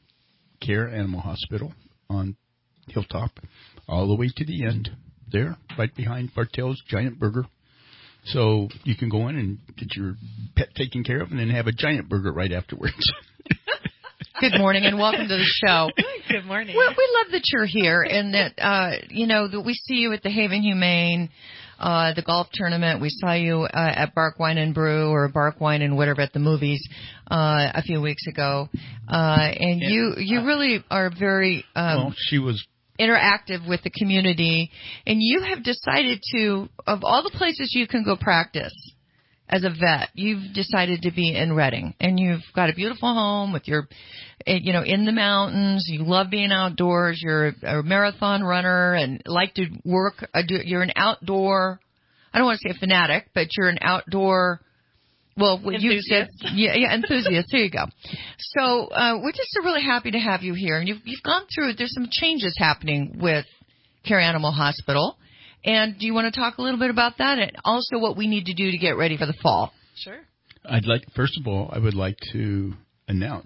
A Care Animal Hospital on Hilltop, all the way to the end there, right behind Bartell's Giant Burger. So you can go in and get your pet taken care of and then have a giant burger right afterwards. Good morning and welcome to the show. Good morning. Well, we love that you're here and that, uh, you know, that we see you at the Haven Humane, uh, the golf tournament. We saw you uh, at Bark Wine and Brew or Bark Wine and whatever at the movies uh, a few weeks ago. Uh, and yeah, you, you really are very um, well, she was interactive with the community. And you have decided to, of all the places you can go practice, as a vet, you've decided to be in Redding, and you've got a beautiful home with your, you know, in the mountains. You love being outdoors. You're a marathon runner and like to work. You're an outdoor, I don't want to say a fanatic, but you're an outdoor, well, what you said, yeah, yeah, enthusiast. There you go. So uh, we're just really happy to have you here. And you've, you've gone through, there's some changes happening with Care Animal Hospital. And do you want to talk a little bit about that and also what we need to do to get ready for the fall? Sure. I'd like, first of all, I would like to announce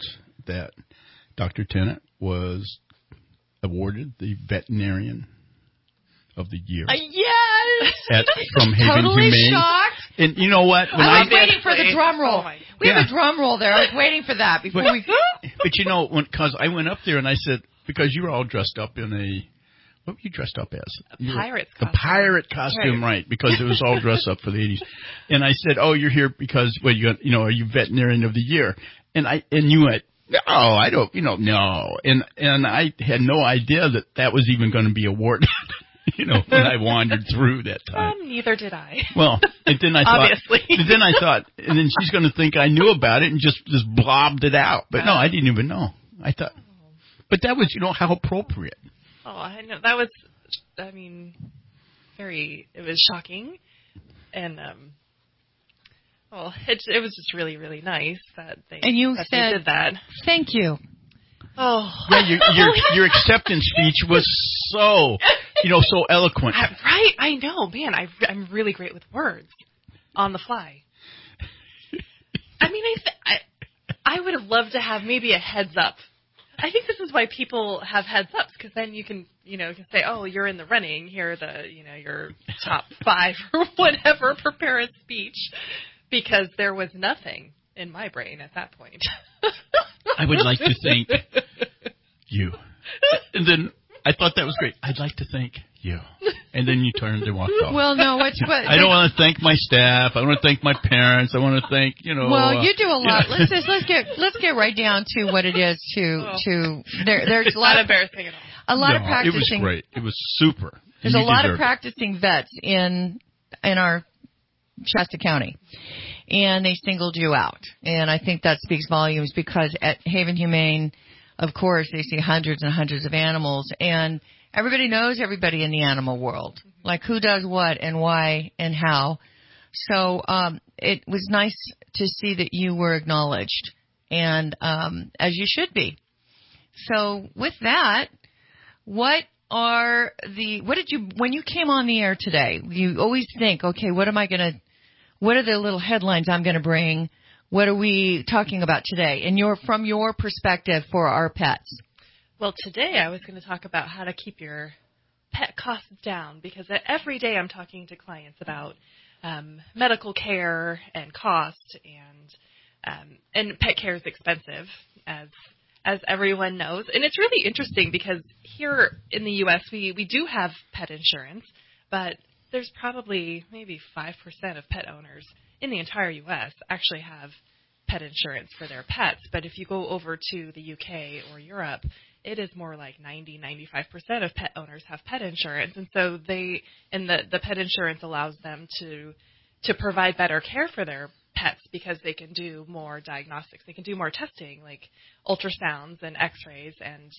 that Doctor Tennant was awarded the veterinarian of the year. Uh, yes! At, from Haven Totally Humane. shocked. And you know what? When I was I, waiting for the drum roll. Oh we Yeah. have a drum roll there. I was waiting for that before but, we... but you know, because I went up there and I said, because you were all dressed up in a, what were you dressed up as? A You were- pirate's The costume. pirate costume, Right. right, because it was all dressed up for the eighties. And I said, oh, you're here because, well, you, you know, are you veterinarian of the year? And I, and you went, no, I don't, you know, no. And, and I had no idea that that was even going to be awarded. You know, when I wandered through that time. Um, neither did I. Well, and then I thought, Obviously. and then I thought, and then she's going to think I knew about it and just just blobbed it out. But no, I didn't even know. I thought, but that was, you know, how appropriate. Oh, I know. That was, I mean, very, it was shocking. And, um, well, it, it was just really, really nice that they, And you that said, they did that. thank you. Oh. Yeah, your your, your acceptance speech was so, you know, so eloquent. I, right? I know, man. I, I'm really great with words on the fly. I mean, I, th- I I would have loved to have maybe a heads up. I think this is why people have heads ups, because then you can, you know, you can say, oh, you're in the running. Here are the, you know, your top five or whatever. Prepare a speech, because there was nothing in my brain at that point. I would like to thank you. And then I thought that was great. I'd like to thank you. And then you turned and walked off. Well, no, what's what? I don't want to thank my staff. I want to thank my parents. I want to thank, you know. Well, uh, you do a lot. You know. Let's just let's get let's get right down to what it is to Oh. to there. There's It's a lot not of embarrassing at all. a lot No, of practicing. It was great. It was super. There's You a lot of deserved it. practicing vets in in our Shasta County, and they singled you out. And I think that speaks volumes, because at Haven Humane, of course, they see hundreds and hundreds of animals, and everybody knows everybody in the animal world, like who does what and why and how. So um, it was nice to see that you were acknowledged, and um, as you should be. So with that, what are the, what did you, when you came on the air today, you always think, okay, what am I going to, what are the little headlines I'm going to bring? What are we talking about today? And your, from your perspective for our pets. Well, today I was going to talk about how to keep your pet costs down, because every day I'm talking to clients about um, medical care and cost, and um, and pet care is expensive, as as everyone knows. And it's really interesting, because here in the U S we, we do have pet insurance, but there's probably maybe five percent of pet owners in the entire U S actually have pet insurance for their pets. But if you go over to the U K or Europe, it is more like ninety, ninety-five percent of pet owners have pet insurance. And so they, and the, the pet insurance allows them to, to provide better care for their pets, because they can do more diagnostics. They can do more testing, like ultrasounds and x-rays and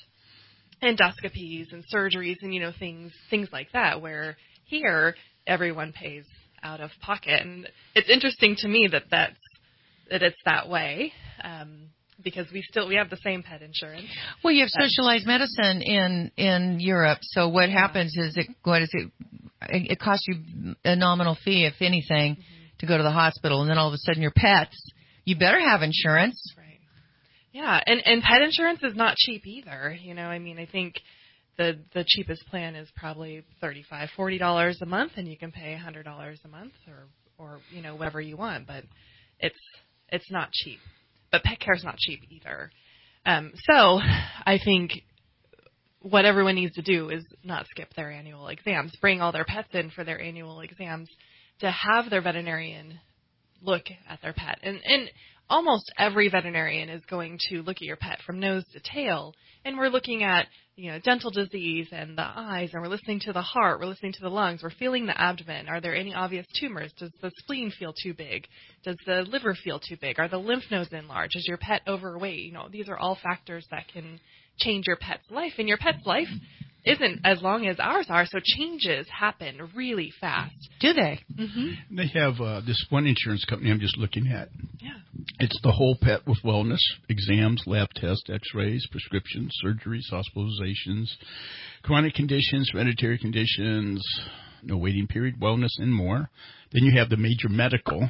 endoscopies and surgeries and, you know, things, things like that, where here everyone pays out of pocket. And it's interesting to me that that's, that it's that way. Um, because we still we have the same pet insurance. Well, you have socialized medicine in in Europe. So what happens is it what is it? It costs you a nominal fee, if anything, mm-hmm. to go to the hospital, and then all of a sudden your pets, you better have insurance. Right. Yeah, and and pet insurance is not cheap either. You know, I mean, I think the the cheapest plan is probably thirty-five, forty dollars a month, and you can pay a hundred dollars a month, or or you know whatever you want. But it's it's not cheap. But pet care is not cheap either. Um, so I think what everyone needs to do is not skip their annual exams. Bring all their pets in for their annual exams, to have their veterinarian look at their pet. And, and almost every veterinarian is going to look at your pet from nose to tail. And we're looking at, you know, dental disease and the eyes, and we're listening to the heart, we're listening to the lungs, we're feeling the abdomen. Are there any obvious tumors? Does the spleen feel too big? Does the liver feel too big? Are the lymph nodes enlarged? Is your pet overweight? You know, these are all factors that can change your pet's life. And your pet's life isn't as long as ours are, so changes happen really fast. Do they? Mm-hmm. They have uh, this one insurance company I'm just looking at. Yeah. It's the whole pet with wellness, exams, lab tests, x-rays, prescriptions, surgeries, hospitalizations, chronic conditions, hereditary conditions, no waiting period, wellness, and more. Then you have the major medical,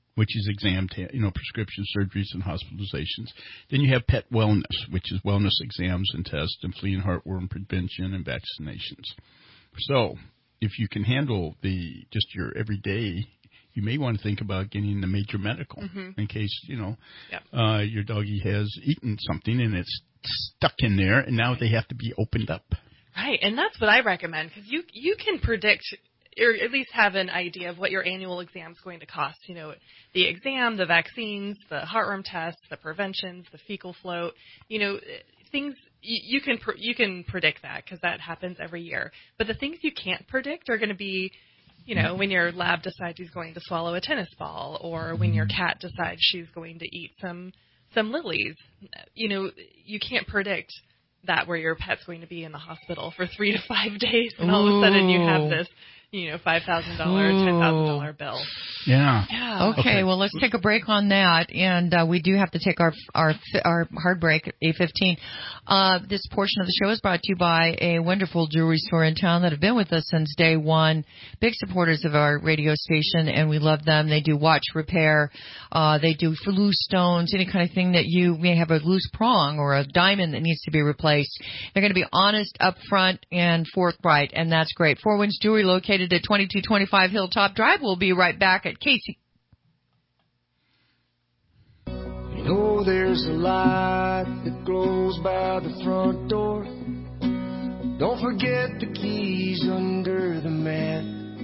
which is exam, ta- you know, prescription surgeries and hospitalizations. Then you have pet wellness, which is wellness exams and tests and flea and heartworm prevention and vaccinations. So if you can handle the just your everyday, you may want to think about getting the major medical mm-hmm. in case, you know, yep. uh, your doggy has eaten something and it's stuck in there, and now they have to be opened up. Right, and that's what I recommend, because you you can predict or at least have an idea of what your annual exam is going to cost. You know, the exam, the vaccines, the heartworm tests, the preventions, the fecal float. You know, things you, you can pr- you can predict that because that happens every year. But the things you can't predict are going to be, you know, when your lab decides he's going to swallow a tennis ball, or when your cat decides she's going to eat some some lilies. You know, you can't predict that where your pet's going to be in the hospital for three to five days, and all of a sudden you have this, you know, five thousand dollars, ten thousand dollars bill. Yeah. Yeah. Okay, okay, well, let's take a break on that, and uh, we do have to take our our our hard break at eight fifteen. Uh, this portion of the show is brought to you by a wonderful jewelry store in town that have been with us since day one. Big supporters of our radio station, and we love them. They do watch repair. Uh, they do for loose stones, any kind of thing that you may have a loose prong or a diamond that needs to be replaced. They're going to be honest, upfront, and forthright, and that's great. Four Winds Jewelry, located at twenty-two twenty-five Hilltop Drive. We'll be right back at Casey. You know there's a light that glows by the front door. Don't forget the keys under the mat.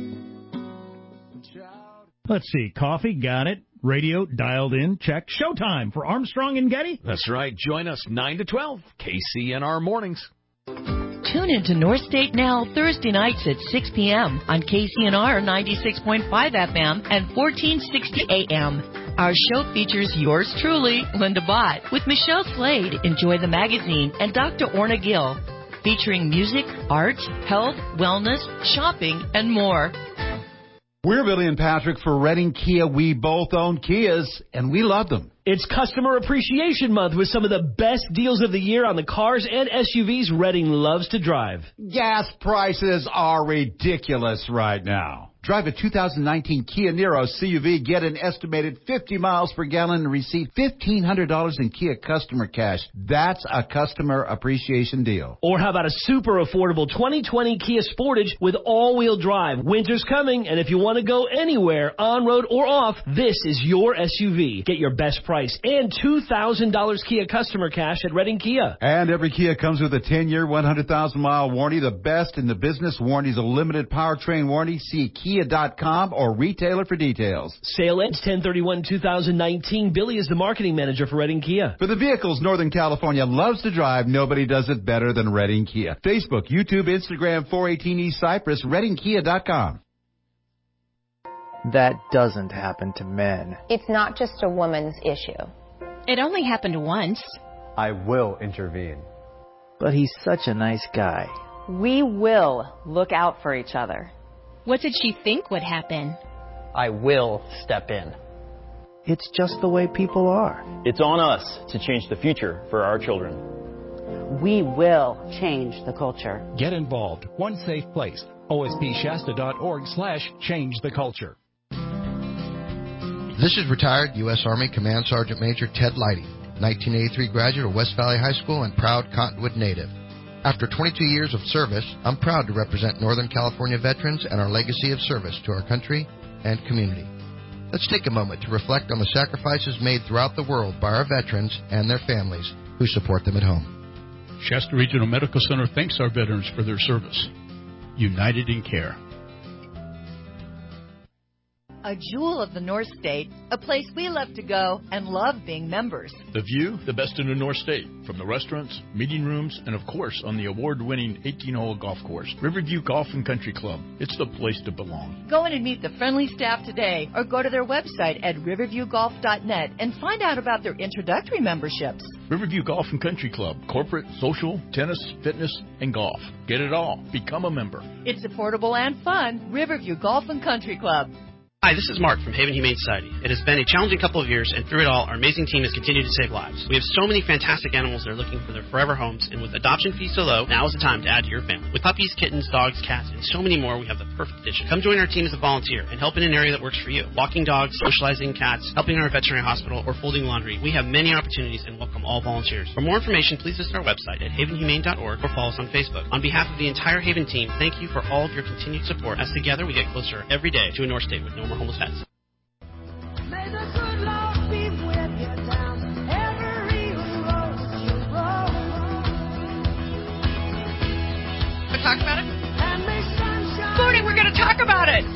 Let's see. Coffee, got it. Radio, dialed in, check. Showtime for Armstrong and Getty. That's right. Join us nine to twelve, K C N R Mornings. Tune into North State Now Thursday nights at six p.m. on K C N R ninety-six point five F M and fourteen sixty A M. Our show features yours truly, Linda Bott, with Michelle Slade, Enjoy the Magazine, and Doctor Orna Gill, featuring music, art, health, wellness, shopping, and more. We're Billy and Patrick for Redding Kia. We both own Kias, and we love them. It's Customer Appreciation Month with some of the best deals of the year on the cars and S U Vs Redding loves to drive. Gas prices are ridiculous right now. Drive a two thousand nineteen Kia Niro C U V, get an estimated fifty miles per gallon, and receive fifteen hundred dollars in Kia customer cash. That's a customer appreciation deal. Or how about a super affordable twenty twenty Kia Sportage with all-wheel drive? Winter's coming, and if you want to go anywhere, on-road or off, this is your S U V. Get your best price and two thousand dollars Kia customer cash at Redding Kia. And every Kia comes with a ten-year, one hundred thousand mile warranty, the best in the business. Warranty's a limited powertrain warranty. See Kia dot com or retailer for details. Sale ends ten thirty-one twenty nineteen. Billy is the marketing manager for Redding Kia. For the vehicles Northern California loves to drive, nobody does it better than Redding Kia. Facebook, YouTube, Instagram, four eighteen East Cypress, Redding Kia dot com. That doesn't happen to men. It's not just a woman's issue. It only happened once. I will intervene. But he's such a nice guy. We will look out for each other. What did she think would happen? I will step in. It's just the way people are. It's on us to change the future for our children. We will change the culture. Get involved. One safe place. O S P Shasta dot org slash change the culture. This is retired U S Army Command Sergeant Major Ted Leidy, nineteen eighty-three graduate of West Valley High School and proud Cottonwood native. After twenty-two years of service, I'm proud to represent Northern California veterans and our legacy of service to our country and community. Let's take a moment to reflect on the sacrifices made throughout the world by our veterans and their families who support them at home. Shasta Regional Medical Center thanks our veterans for their service. United in Care. A jewel of the North State, a place we love to go and love being members. The view, the best in the North State, from the restaurants, meeting rooms, and of course on the award-winning eighteen-hole golf course, Riverview Golf and Country Club. It's the place to belong. Go in and meet the friendly staff today, or go to their website at riverview golf dot net and find out about their introductory memberships. Riverview Golf and Country Club, corporate, social, tennis, fitness, and golf. Get it all. Become a member. It's affordable and fun. Riverview Golf and Country Club. Hi, this is Mark from Haven Humane Society. It has been a challenging couple of years, and through it all, our amazing team has continued to save lives. We have so many fantastic animals that are looking for their forever homes, and with adoption fees so low, now is the time to add to your family. With puppies, kittens, dogs, cats, and so many more, we have the perfect addition. Come join our team as a volunteer and help in an area that works for you. Walking dogs, socializing cats, helping in our veterinary hospital, or folding laundry. We have many opportunities and welcome all volunteers. For more information, please visit our website at haven humane dot org or follow us on Facebook. On behalf of the entire Haven team, thank you for all of your continued support, as together we get closer every day to a North State with no more homeless pets. May the good Lord be with you down every road you roll. We'll talk about it? Morning, we're going to talk about it.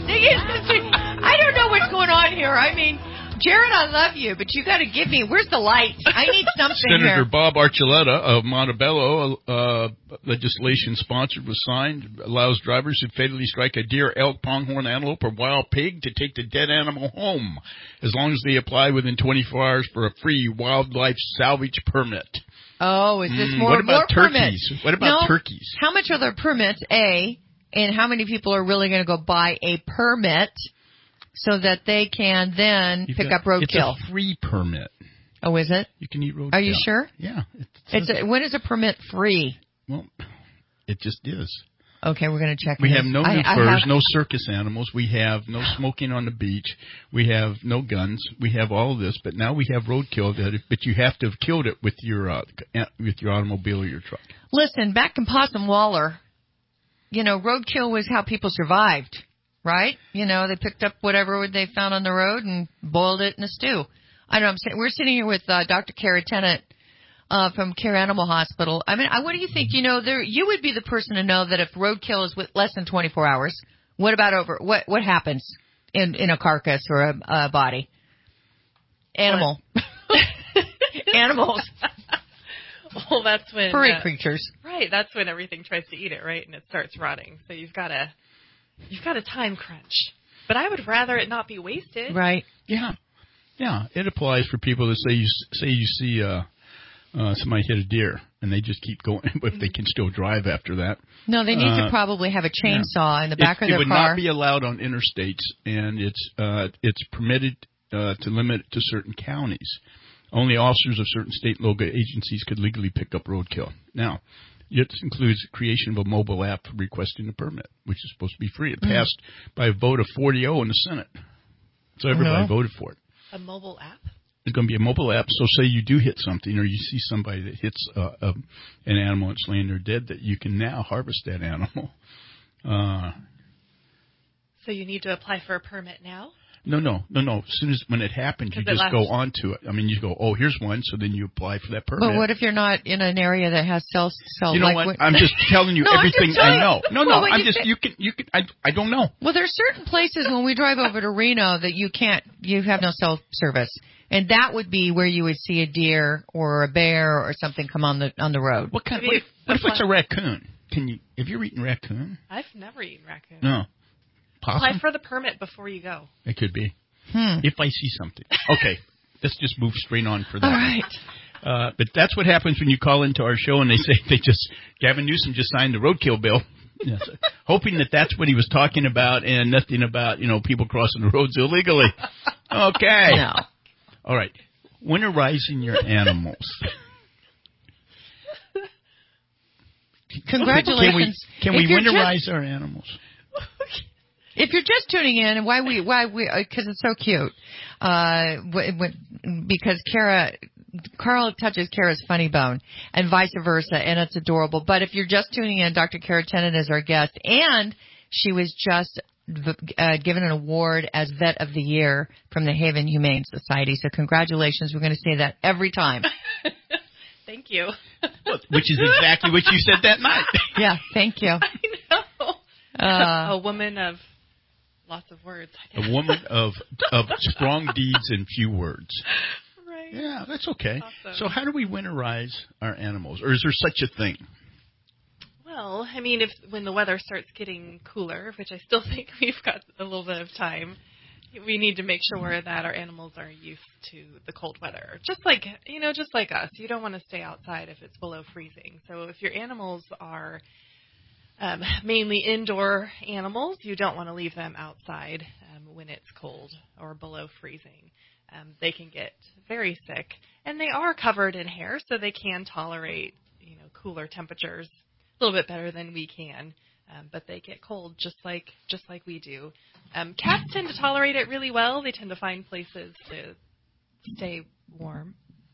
I don't know what's going on here. I mean, Jared, I love you, but you got to give me, where's the light? I need something Senator here. Bob Archuleta of Montebello, uh, legislation sponsored was signed, allows drivers who fatally strike a deer, elk, pronghorn antelope, or wild pig to take the dead animal home, as long as they apply within twenty-four hours for a free wildlife salvage permit. Oh, is this Mm, more, what about more turkeys? permits? What about no, turkeys? How much are their permits, A, and how many people are really going to go buy a permit so that they can then You've pick got- up roadkill? It's a free permit. Oh, is it? You can eat roadkill. Are you sure? Yeah. It's a, when is a permit free? Well, it just is. Okay, we're going to check. We this. have no I- new I furs, have- no circus animals. We have no smoking on the beach. We have no guns. We have all of this, but now we have roadkill. That, but you have to have killed it with your uh, with your automobile or your truck. Listen, back in Possum Waller, you know, roadkill was how people survived, right? You know, they picked up whatever they found on the road and boiled it in a stew. I don't know. I'm saying, we're sitting here with uh, Doctor Kara Tennant uh, from Care Animal Hospital. I mean, I, what do you think? You know, there you would be the person to know that if roadkill is with less than twenty-four hours, what about over? What what happens in in a carcass or a, a body? Animal. Animals. Well, that's when Furry uh, creatures. Right, that's when everything tries to eat it, right, and it starts rotting. So you've got a you've got a time crunch. But I would rather it not be wasted. Right. Yeah. Yeah. It applies for people that say you say you see uh, uh, somebody hit a deer and they just keep going, but if they can still drive after that. No, they need uh, to probably have a chainsaw yeah. in the back it, of their it would car. not be allowed on interstates, and it's uh, it's permitted uh, to limit it to certain counties. Only officers of certain state and local agencies could legally pick up roadkill. Now, it includes the creation of a mobile app for requesting a permit, which is supposed to be free. It passed mm. by a vote of forty oh in the Senate. So everybody uh-huh. voted for it. A mobile app? It's going to be a mobile app. So say you do hit something or you see somebody that hits uh, uh, an animal that's laying there dead, that you can now harvest that animal. Uh, so you need to apply for a permit now? No, no, no, no. As soon as when it happens, you just go on to it. I mean, you go, oh, here's one, so then you apply for that permit. But what if you're not in an area that has cell cell? You know like what? what? I'm just telling you no, everything I know. No, no, well, I'm you just say, you can you can I I don't know. Well, there's certain places when we drive over to Reno that you can't, you have no cell service, and that would be where you would see a deer or a bear or something come on the on the road. What kind? What if, what if it's a raccoon? Can you? Have you ever eaten raccoon? I've never eaten raccoon. No. Possum? Apply for the permit before you go. It could be. Hmm. If I see something. Okay, let's just move straight on for that. All right. Uh, but that's what happens when you call into our show and they say they just, Gavin Newsom just signed the roadkill bill. Yes. Hoping that that's what he was talking about and nothing about, you know, people crossing the roads illegally. Okay. No. All right. Winterizing your animals. Congratulations. Can we, can we winterize just, our animals? If you're just tuning in, and why we, why we, because it's so cute, uh, w- w- because Kara, Carl touches Kara's funny bone, and vice versa, and it's adorable. But if you're just tuning in, Doctor Kara Tennant is our guest, and she was just uh, given an award as Vet of the Year from the Haven Humane Society. So congratulations. We're going to say that every time. Thank you. Which is exactly what you said that night. Yeah, thank you. I know. Uh, a woman of lots of words. A woman of of strong deeds and few words. Right. Yeah, that's okay. Awesome. So how do we winterize our animals? Or is there such a thing? Well, I mean, if when the weather starts getting cooler, which I still think we've got a little bit of time, we need to make sure that our animals are used to the cold weather. Just like, you know, just like us. You don't want to stay outside if it's below freezing. So if your animals are um, mainly indoor animals, you don't want to leave them outside um, when it's cold or below freezing. Um, they can get very sick, and they are covered in hair, so they can tolerate, you know, cooler temperatures a little bit better than we can. Um, but they get cold just like just like we do. Um, cats tend to tolerate it really well. They tend to find places to stay warm.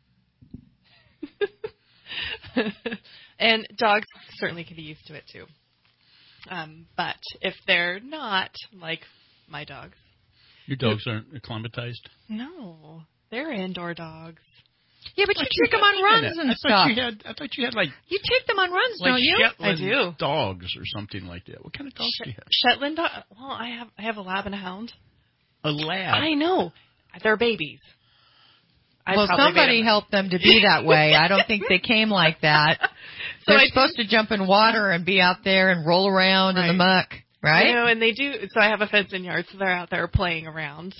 And dogs certainly can be used to it too. Um, but if they're not, like my dogs. Your dogs aren't acclimatized? No, they're indoor dogs. Yeah, but you take them on runs and I stuff. Thought you had, I thought you had like You take them on runs, like don't you? Shetland I do. dogs or something like that. What kind of dogs Sh- do you have? Shetland dog. Well, I have I have a lab and a hound. A lab. I know. They're babies. I Well, probably somebody made them- helped them to be that way. I don't think they came like that. So They're I supposed to jump in water and be out there and roll around in the muck, right? You know, and they do. So I have a fenced-in yard, so they're out there playing around.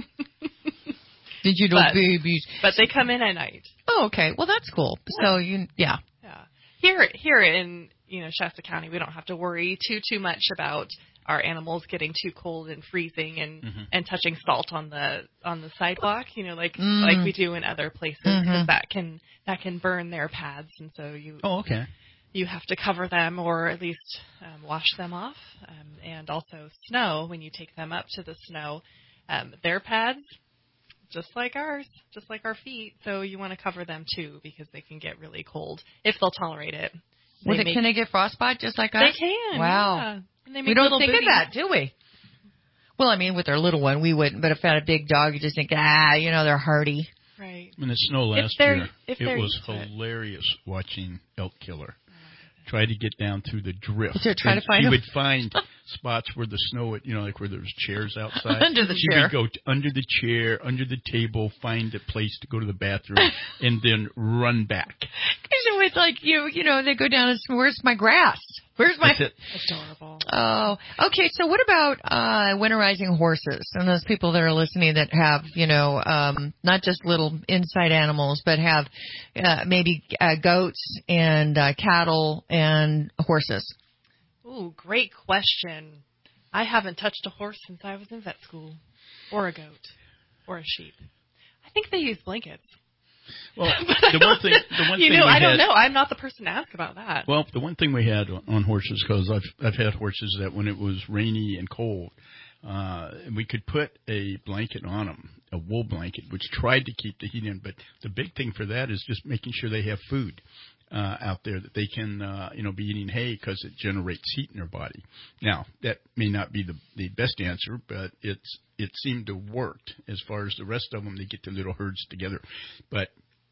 Did you know but, babies? But they come in at night. Oh, okay. Well, that's cool. So you, yeah. Yeah. Here, here in you know Shasta County, we don't have to worry too too much about our animals getting too cold and freezing and Mm-hmm. and touching salt on the on the sidewalk. You know, like Mm. like we do in other places, because Mhm. that can that can burn their pads, and so you. Oh, okay. You have to cover them or at least um, wash them off. Um, and also snow, when you take them up to the snow, um, their pads, just like ours, just like our feet. So you want to cover them too, because they can get really cold if they'll tolerate it. They With it, make, can they get frostbite just like They us? can. Wow. Yeah. And they make We don't little think booties. of that, do we? Well, I mean, with their little one, we wouldn't. But if they had a big dog, you just think, ah, you know, they're hardy. Right. When the snow If last they're- year, if it they're was used to it. hilarious watching Elk Killer. Try to get down through the drift. To try And to find she them. would find spots where the snow, would, you know, like where there was chairs outside. Under the she chair. would go t- under the chair, under the table, find a place to go to the bathroom, and then run back. Because it would like you, you know, they go down and say, where's my grass? Where's my? That's it. Adorable. Oh, okay. So what about uh winterizing horses and those people that are listening that have, you know, um not just little inside animals, but have uh, maybe uh, goats and uh, cattle and horses? Ooh, great question. I haven't touched a horse since I was in vet school, or a goat, or a sheep. I think they use blankets. Well, But I the don't one thing, thi- the one you thing know, we I don't had, know. I'm not the person to ask about that. Well, the one thing we had on horses, because I've I've had horses that when it was rainy and cold, uh, we could put a blanket on them, a wool blanket, which tried to keep the heat in. But the big thing for that is just making sure they have food uh, out there that they can, uh, you know, be eating hay, because it generates heat in their body. Now, that may not be the the best answer, but it's it seemed to work. As far as the rest of them, they get the little herds together, but.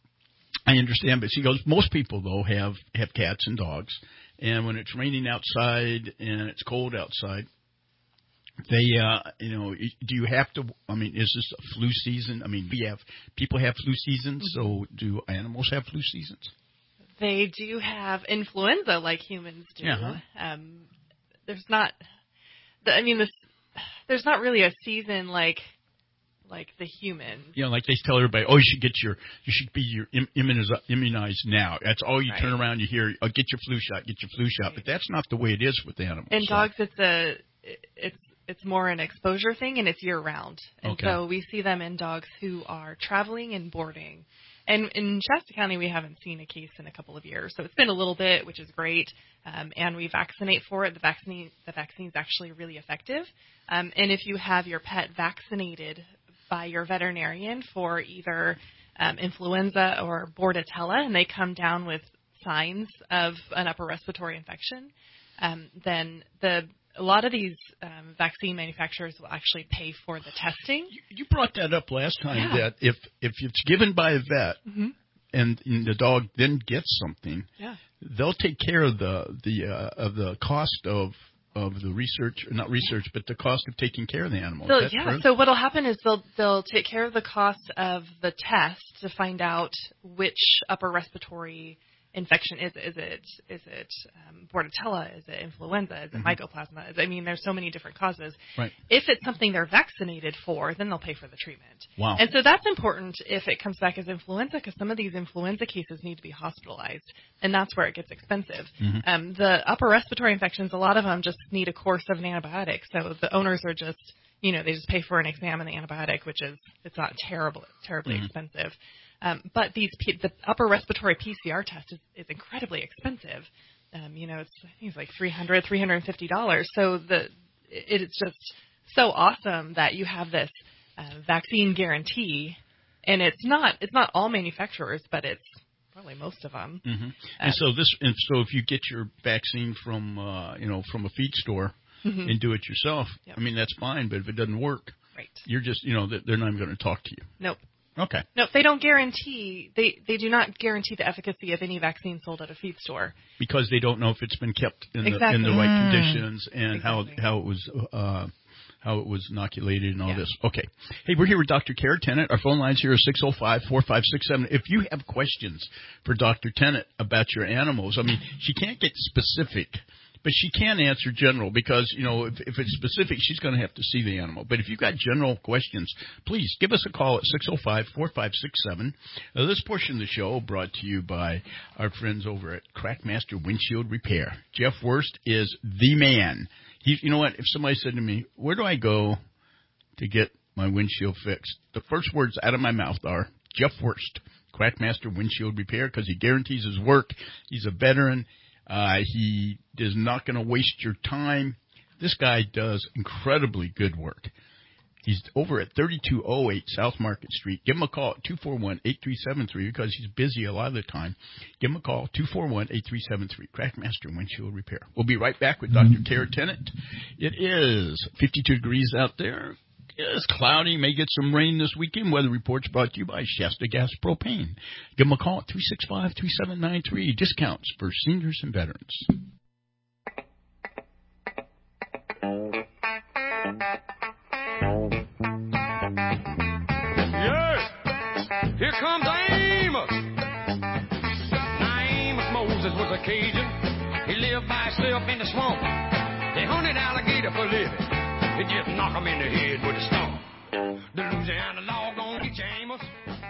I understand, but she goes, most people, though, have, have cats and dogs, and when it's raining outside and it's cold outside, they, uh, you know, do you have to, I mean, is this a flu season? I mean, we have, people have flu seasons, so do animals have flu seasons? They do have influenza like humans do. Uh-huh. Um, there's not, the, I mean, this, there's not really a season like like the human. You know, like they tell everybody, oh, you should get your, you should be your im- immuniz- immunized now. That's all you Right. turn around, you hear, oh, get your flu shot, get your flu shot. But that's not the way it is with animals. In So- dogs, it's a it's it's more an exposure thing, and it's year round. And Okay. so we see them in dogs who are traveling and boarding. And in Shasta County, we haven't seen a case in a couple of years, so it's been a little bit, which is great. Um, and we vaccinate for it. The vaccine the vaccine is actually really effective. Um, and if you have your pet vaccinated by your veterinarian for either um, influenza or Bordetella, and they come down with signs of an upper respiratory infection, um, then the a lot of these um, vaccine manufacturers will actually pay for the testing. You brought that up last time, Yeah. that if if it's given by a vet Mm-hmm. and, and the dog then gets something, Yeah. they'll take care of the the uh, of the cost of of the research, not research, but the cost of taking care of the animal. So, Is that yeah. true? So what'll happen is they'll they'll take care of the cost of the test to find out which upper respiratory infection is it. Is it is it um, Bordetella? Is it influenza? Is it Mhm. mycoplasma? Is, I mean, there's so many different causes. Right. If it's something they're vaccinated for, then they'll pay for the treatment. Wow. And so that's important if it comes back as influenza, because some of these influenza cases need to be hospitalized, and that's where it gets expensive. Mhm. Um, the upper respiratory infections, a lot of them just need a course of an antibiotic, so the owners are just you know, they just pay for an exam and the antibiotic, which is, it's not terrible, it's terribly mm-hmm. expensive. Um, but these, the upper respiratory P C R test is, is incredibly expensive. Um, you know, it's, I think it's like three hundred dollars, three hundred fifty dollars. So the, it, it's just so awesome that you have this uh, vaccine guarantee, and it's not, it's not all manufacturers, but it's probably most of them. Mm-hmm. Um, and so this, and so if you get your vaccine from, uh, you know, from a feed store mm-hmm. and do it yourself, yep. I mean, that's fine. But if it doesn't work, right. you're just, you know, they're not even going to talk to you. Nope. Okay. No, they don't guarantee, they, they do not guarantee the efficacy of any vaccine sold at a feed store. Because they don't know if it's been kept in, exactly. the, in the right mm. conditions and exactly. how, how it was, uh, how it was inoculated and all yeah. this. Okay. Hey, we're here with Doctor Kara Tennant. Our phone lines here are six oh five, four five six seven. If you have questions for Doctor Tennant about your animals, I mean, she can't get specific, but she can answer general because, you know, if, if it's specific, she's going to have to see the animal. But if you've got general questions, please give us a call at six oh five, four five six seven. Now, this portion of the show brought to you by our friends over at Crackmaster Windshield Repair. Jeff Wurst is the man. He, you know what? If somebody said to me, where do I go to get my windshield fixed? The first words out of my mouth are Jeff Wurst, Crackmaster Windshield Repair, because he guarantees his work. He's a veteran. Uh, he is not going to waste your time. This guy does incredibly good work. He's over at thirty-two oh eight South Market Street. Give him a call at two four one, eight three seven three because he's busy a lot of the time. Give him a call, two four one, eight three seven three, Crackmaster Windshield Repair. We'll be right back with Doctor Kara Tennant. It is fifty-two degrees out there. It's cloudy. May get some rain this weekend. Weather reports brought to you by Shasta Gas Propane. Give them a call at three six five, three seven nine three. Discounts for seniors and veterans. Yeah, here comes Amos. Now Amos Moses was a Cajun. He lived by himself in the swamp. They hunted alligator for living. They just knock him in the head with a stone. The Louisiana law gonna get you, Amos.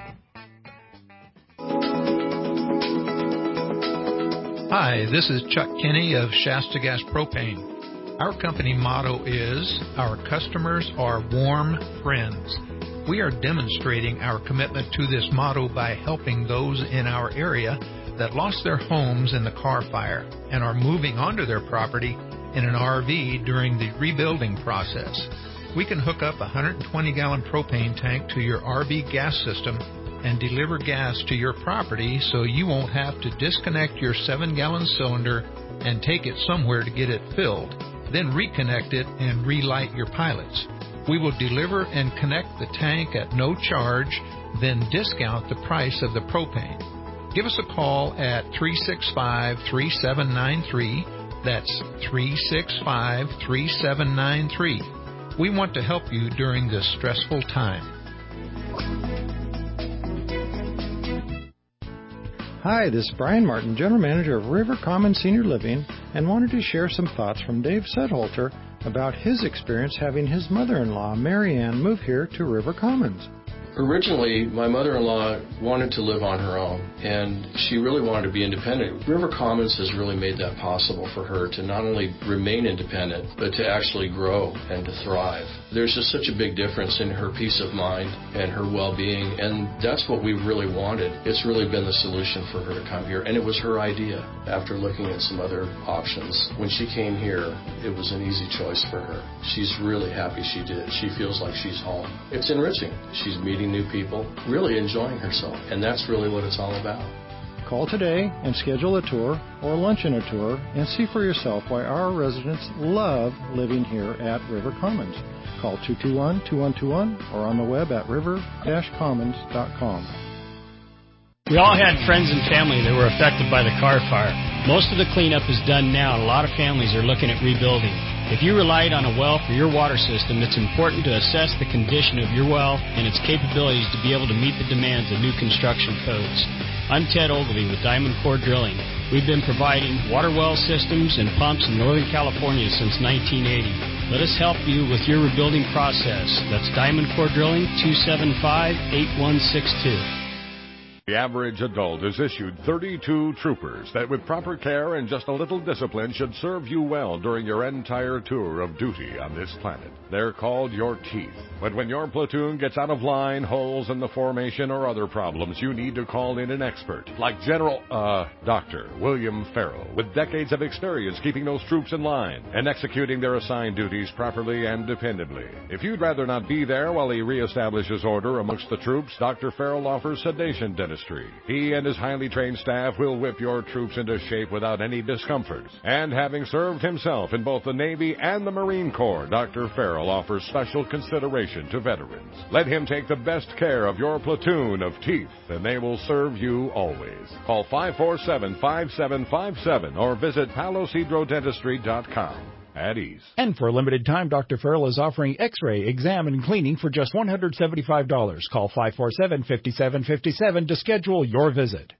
Hi, this is Chuck Kinney of Shasta Gas Propane. Our company motto is, our customers are warm friends. We are demonstrating our commitment to this motto by helping those in our area that lost their homes in the Carr Fire and are moving onto their property in an R V during the rebuilding process. We can hook up a one hundred twenty gallon propane tank to your R V gas system and deliver gas to your property so you won't have to disconnect your seven gallon cylinder and take it somewhere to get it filled, then reconnect it and relight your pilots. We will deliver and connect the tank at no charge, then discount the price of the propane. Give us a call at three six five, three seven nine three. That's three six five, three seven nine three. We want to help you during this stressful time. Hi, this is Brian Martin, General Manager of River Commons Senior Living, and wanted to share some thoughts from Dave Sedholter about his experience having his mother-in-law, Mary Ann, move here to River Commons. Originally, my mother-in-law wanted to live on her own, and she really wanted to be independent. River Commons has really made that possible for her to not only remain independent, but to actually grow and to thrive. There's just such a big difference in her peace of mind and her well-being, and that's what we really wanted. It's really been the solution for her to come here, and it was her idea. After looking at some other options, when she came here, it was an easy choice for her. She's really happy she did. She feels like she's home. It's enriching. She's meeting new people, really enjoying herself, and that's really what it's all about. Call today and schedule a tour or lunch and a tour and see for yourself why our residents love living here at River Commons. Call two two one, two one two one or on the web at river dash commons dot com. We all had friends and family that were affected by the Carr Fire. Most of the cleanup is done now, and a lot of families are looking at rebuilding. If you relied on a well for your water system, it's important to assess the condition of your well and its capabilities to be able to meet the demands of new construction codes. I'm Ted Ogilvie with Diamond Core Drilling. We've been providing water well systems and pumps in Northern California since nineteen eighty. Let us help you with your rebuilding process. That's Diamond Core Drilling, two seven five, eight one six two. The average adult is issued thirty-two troopers that with proper care and just a little discipline should serve you well during your entire tour of duty on this planet. They're called your teeth. But when your platoon gets out of line, holes in the formation, or other problems, you need to call in an expert like General, uh, Doctor William Farrell, with decades of experience keeping those troops in line and executing their assigned duties properly and dependably. If you'd rather not be there while he reestablishes order amongst the troops, Doctor Farrell offers sedation dentistry. He and his highly trained staff will whip your troops into shape without any discomfort. And having served himself in both the Navy and the Marine Corps, Doctor Farrell offers special consideration to veterans. Let him take the best care of your platoon of teeth, and they will serve you always. Call five four seven, five seven five seven or visit palos hydro dentistry dot com. At ease. And for a limited time, Doctor Farrell is offering x-ray, exam, and cleaning for just one hundred seventy-five dollars. Call five four seven, five seven five seven to schedule your visit.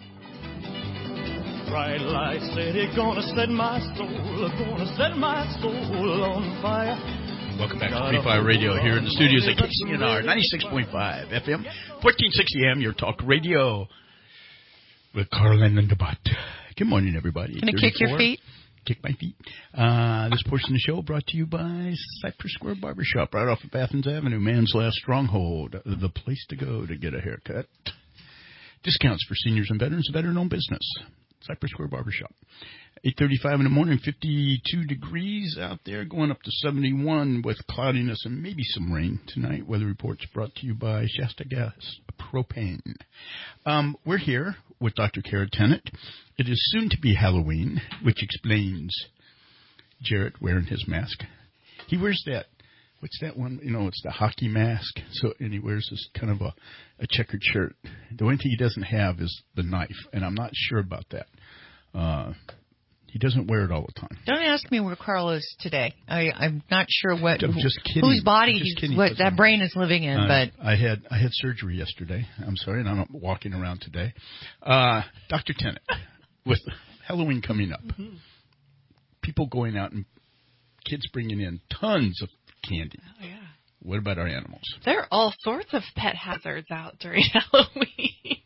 Bright light city, gonna set my soul, gonna set my soul on fire. Welcome back to Free Fire Radio here in the studios at K C N R ninety-six point five F M, fourteen sixty A M, your talk radio with Carlin and Debat. Good morning, everybody. Can I kick your feet? Kick my feet. Uh, this portion of the show brought to you by Cypress Square Barbershop, right off of Athens Avenue, man's last stronghold, the place to go to get a haircut. Discounts for seniors and veterans, veteran-owned business. Cypress Square Barbershop. eight thirty-five in the morning, fifty-two degrees out there, going up to seventy-one with cloudiness and maybe some rain tonight. Weather reports brought to you by Shasta Gas Propane. Um, we're here with Doctor Kara Tennant. It is soon to be Halloween, which explains Jarrett wearing his mask. He wears that, what's that one? You know, it's the hockey mask. So, and he wears this kind of a, a checkered shirt. The only thing he doesn't have is the knife, and I'm not sure about that. Uh, he doesn't wear it all the time. Don't ask me where Carl is today. I, I'm not sure what I'm just kidding. whose body just he's, what that brain is living in. Uh, but I had I had surgery yesterday. I'm sorry, and I'm not walking around today. Uh, Doctor Tennant, with Halloween coming up, mm-hmm. people going out and kids bringing in tons of candy. Oh, yeah. What about our animals? There are all sorts of pet hazards out during Halloween.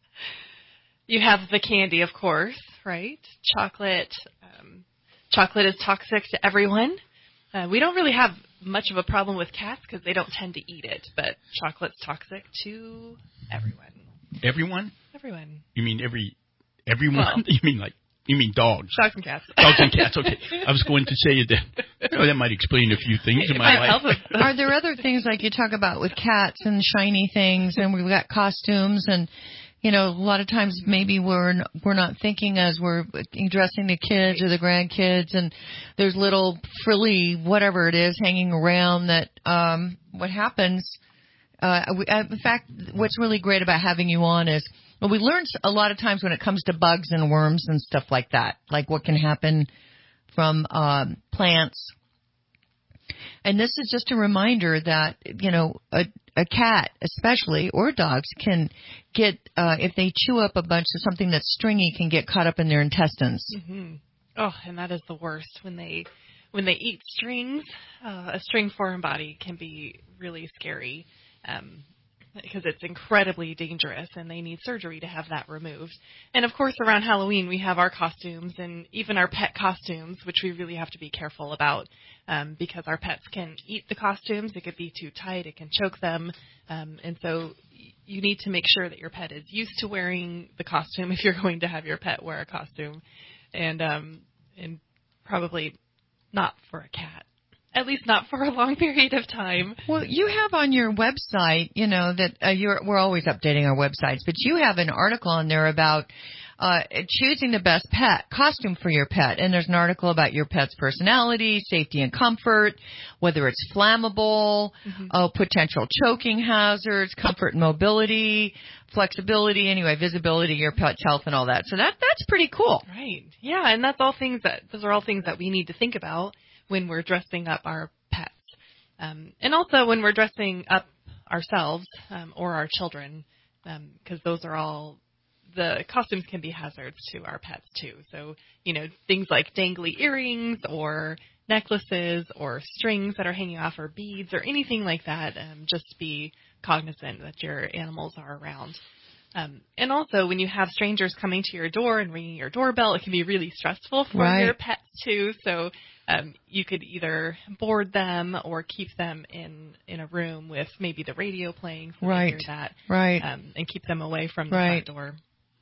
You have the candy, of course, right? Chocolate. Um, chocolate is toxic to everyone. Uh, we don't really have much of a problem with cats because they don't tend to eat it, but chocolate's toxic to everyone. Everyone? Everyone. You mean every everyone? Well, you mean like you mean dogs? Dogs and cats. Dogs and cats. Okay, I was going to say that. You know, that might explain a few things in my life. Are there other things like you talk about with cats and shiny things, and we've got costumes and. You know, a lot of times maybe we're we're not thinking as we're dressing the kids or the grandkids, and there's little frilly whatever it is hanging around that um, what happens. Uh, we, in fact, what's really great about having you on is well, we learn a lot of times when it comes to bugs and worms and stuff like that, like what can happen from um, plants. And this is just a reminder that, you know, a, a cat especially, or dogs, can get, uh, if they chew up a bunch of something that's stringy, can get caught up in their intestines. Mm-hmm. Oh, and that is the worst. When they when they eat strings, uh, a string foreign body can be really scary um, because it's incredibly dangerous, and they need surgery to have that removed. And, of course, around Halloween, we have our costumes and even our pet costumes, which we really have to be careful about. Um, because our pets can eat the costumes. It could be too tight. It can choke them. Um, and so you need to make sure that your pet is used to wearing the costume if you're going to have your pet wear a costume. And um, and probably not for a cat. At least not for a long period of time. Well, you have on your website, you know, that uh, you're, we're always updating our websites, but you have an article on there about Uh, choosing the best pet costume for your pet. And there's an article about your pet's personality, safety and comfort, whether it's flammable, mm-hmm. uh, potential choking hazards, comfort and mobility, flexibility, anyway, visibility, your pet's health and all that. So that that's pretty cool. Right. Yeah, and that's all things that, those are all things that we need to think about when we're dressing up our pets. Um, and also when we're dressing up ourselves um, or our children, because um, those are all the costumes can be hazards to our pets too. So, you know, things like dangly earrings or necklaces or strings that are hanging off or beads or anything like that, um, just be cognizant that your animals are around. Um, and also, when you have strangers coming to your door and ringing your doorbell, it can be really stressful for Right. your pets, too. So um, you could either board them or keep them in, in a room with maybe the radio playing so Right. they hear that, Right. um, and keep them away from the Right. front door.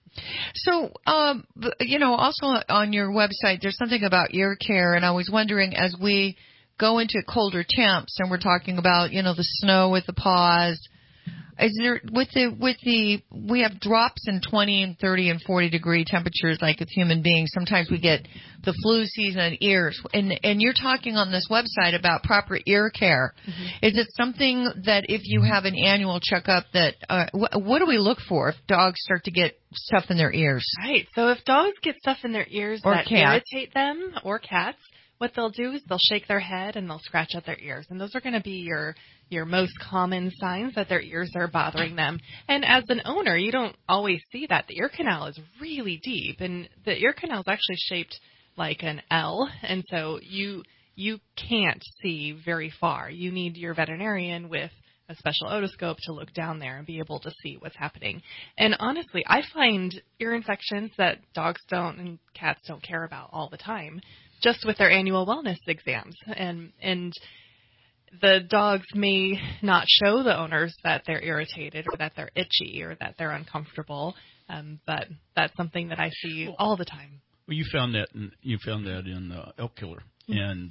So, um, you know, also on your website, there's something about ear care, and I was wondering, as we go into colder temps, and we're talking about, you know, the snow with the paws, is there with the with the we have drops in twenty and thirty and forty degree temperatures like with human beings. Sometimes we get the flu season and ears, and and you're talking on this website about proper ear care. Mm-hmm. Is it something that if you have an annual checkup that uh, wh- what do we look for if dogs start to get stuff in their ears? Right. So if dogs get stuff in their ears Or that cats. irritate them, or cats, what they'll do is they'll shake their head and they'll scratch at their ears. And those are going to be your your most common signs that their ears are bothering them. And as an owner, you don't always see that. The ear canal is really deep, and the ear canal is actually shaped like an L, and so you you can't see very far. You need your veterinarian with a special otoscope to look down there and be able to see what's happening. And honestly, I find ear infections that dogs don't and cats don't care about all the time, just with their annual wellness exams. And and the dogs may not show the owners that they're irritated or that they're itchy or that they're uncomfortable, um, but that's something that I see all the time. Well, you found that in, you found that in uh, Elk Killer, Mm-hmm. and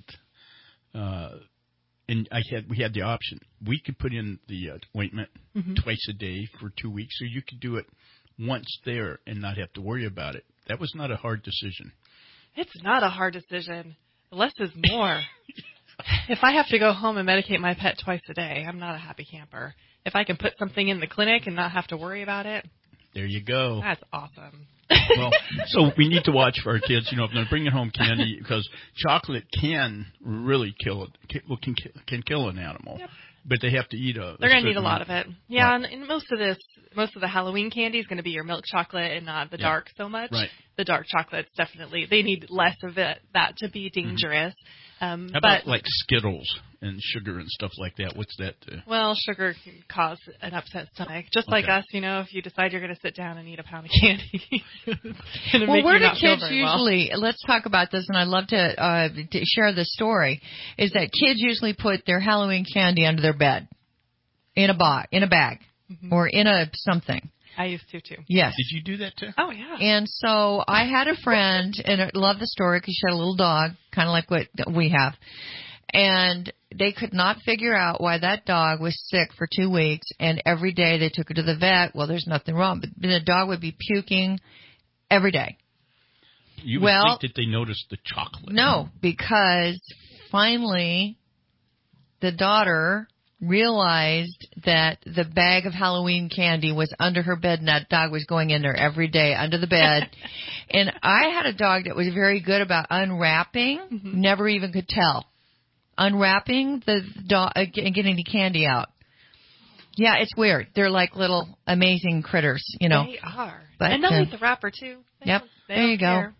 uh, and I had we had the option. We could put in the uh, ointment Mm-hmm. twice a day for two weeks, or you could do it once there and not have to worry about it. That was not a hard decision. It's not a hard decision. Less is more. If I have to go home and medicate my pet twice a day, I'm not a happy camper. If I can put something in the clinic and not have to worry about it, There you go. that's awesome. Well, so we need to watch for our kids. You know, if they're bringing home candy, because chocolate can really kill it. Can, well, can can kill an animal, Yep. but they have to eat a. They're going to certain need a lot of amount. it. Yeah, Right. and, and most of this, most of the Halloween candy is going to be your milk chocolate and not the Yeah. dark so much. Right. The dark chocolates definitely, they need less of it, that to be dangerous. Um, How but about like Skittles and sugar and stuff like that? What's that? Uh, Well, sugar can cause an upset stomach. Just like Okay. us, you know, if you decide you're going to sit down and eat a pound of candy. it's gonna Well, make where you do not feel kids very well. usually, let's talk about this, and I'd love to, uh, to share this story, is that kids usually put their Halloween candy under their bed, in a, bo- in a bag, Mhm. or in a something. I used to, too. Yes. Did you do that too? Oh, yeah. And so I had a friend, and I love the story because she had a little dog, kind of like what we have. And they could not figure out why that dog was sick for two weeks. And every day they took her to the vet. Well, there's nothing wrong, but the dog would be puking every day. You would Well- think that they noticed the chocolate. No, because finally the daughter realized that the bag of Halloween candy was under her bed, and that dog was going in there every day under the bed. And I had a dog that was very good about unwrapping, Mm-hmm. never even could tell. Unwrapping the dog and getting the candy out. Yeah, it's weird. They're like little amazing critters, you know. They are. But, and they'll uh, eat the wrapper, too. They Yep, don't- they there don't you go. care.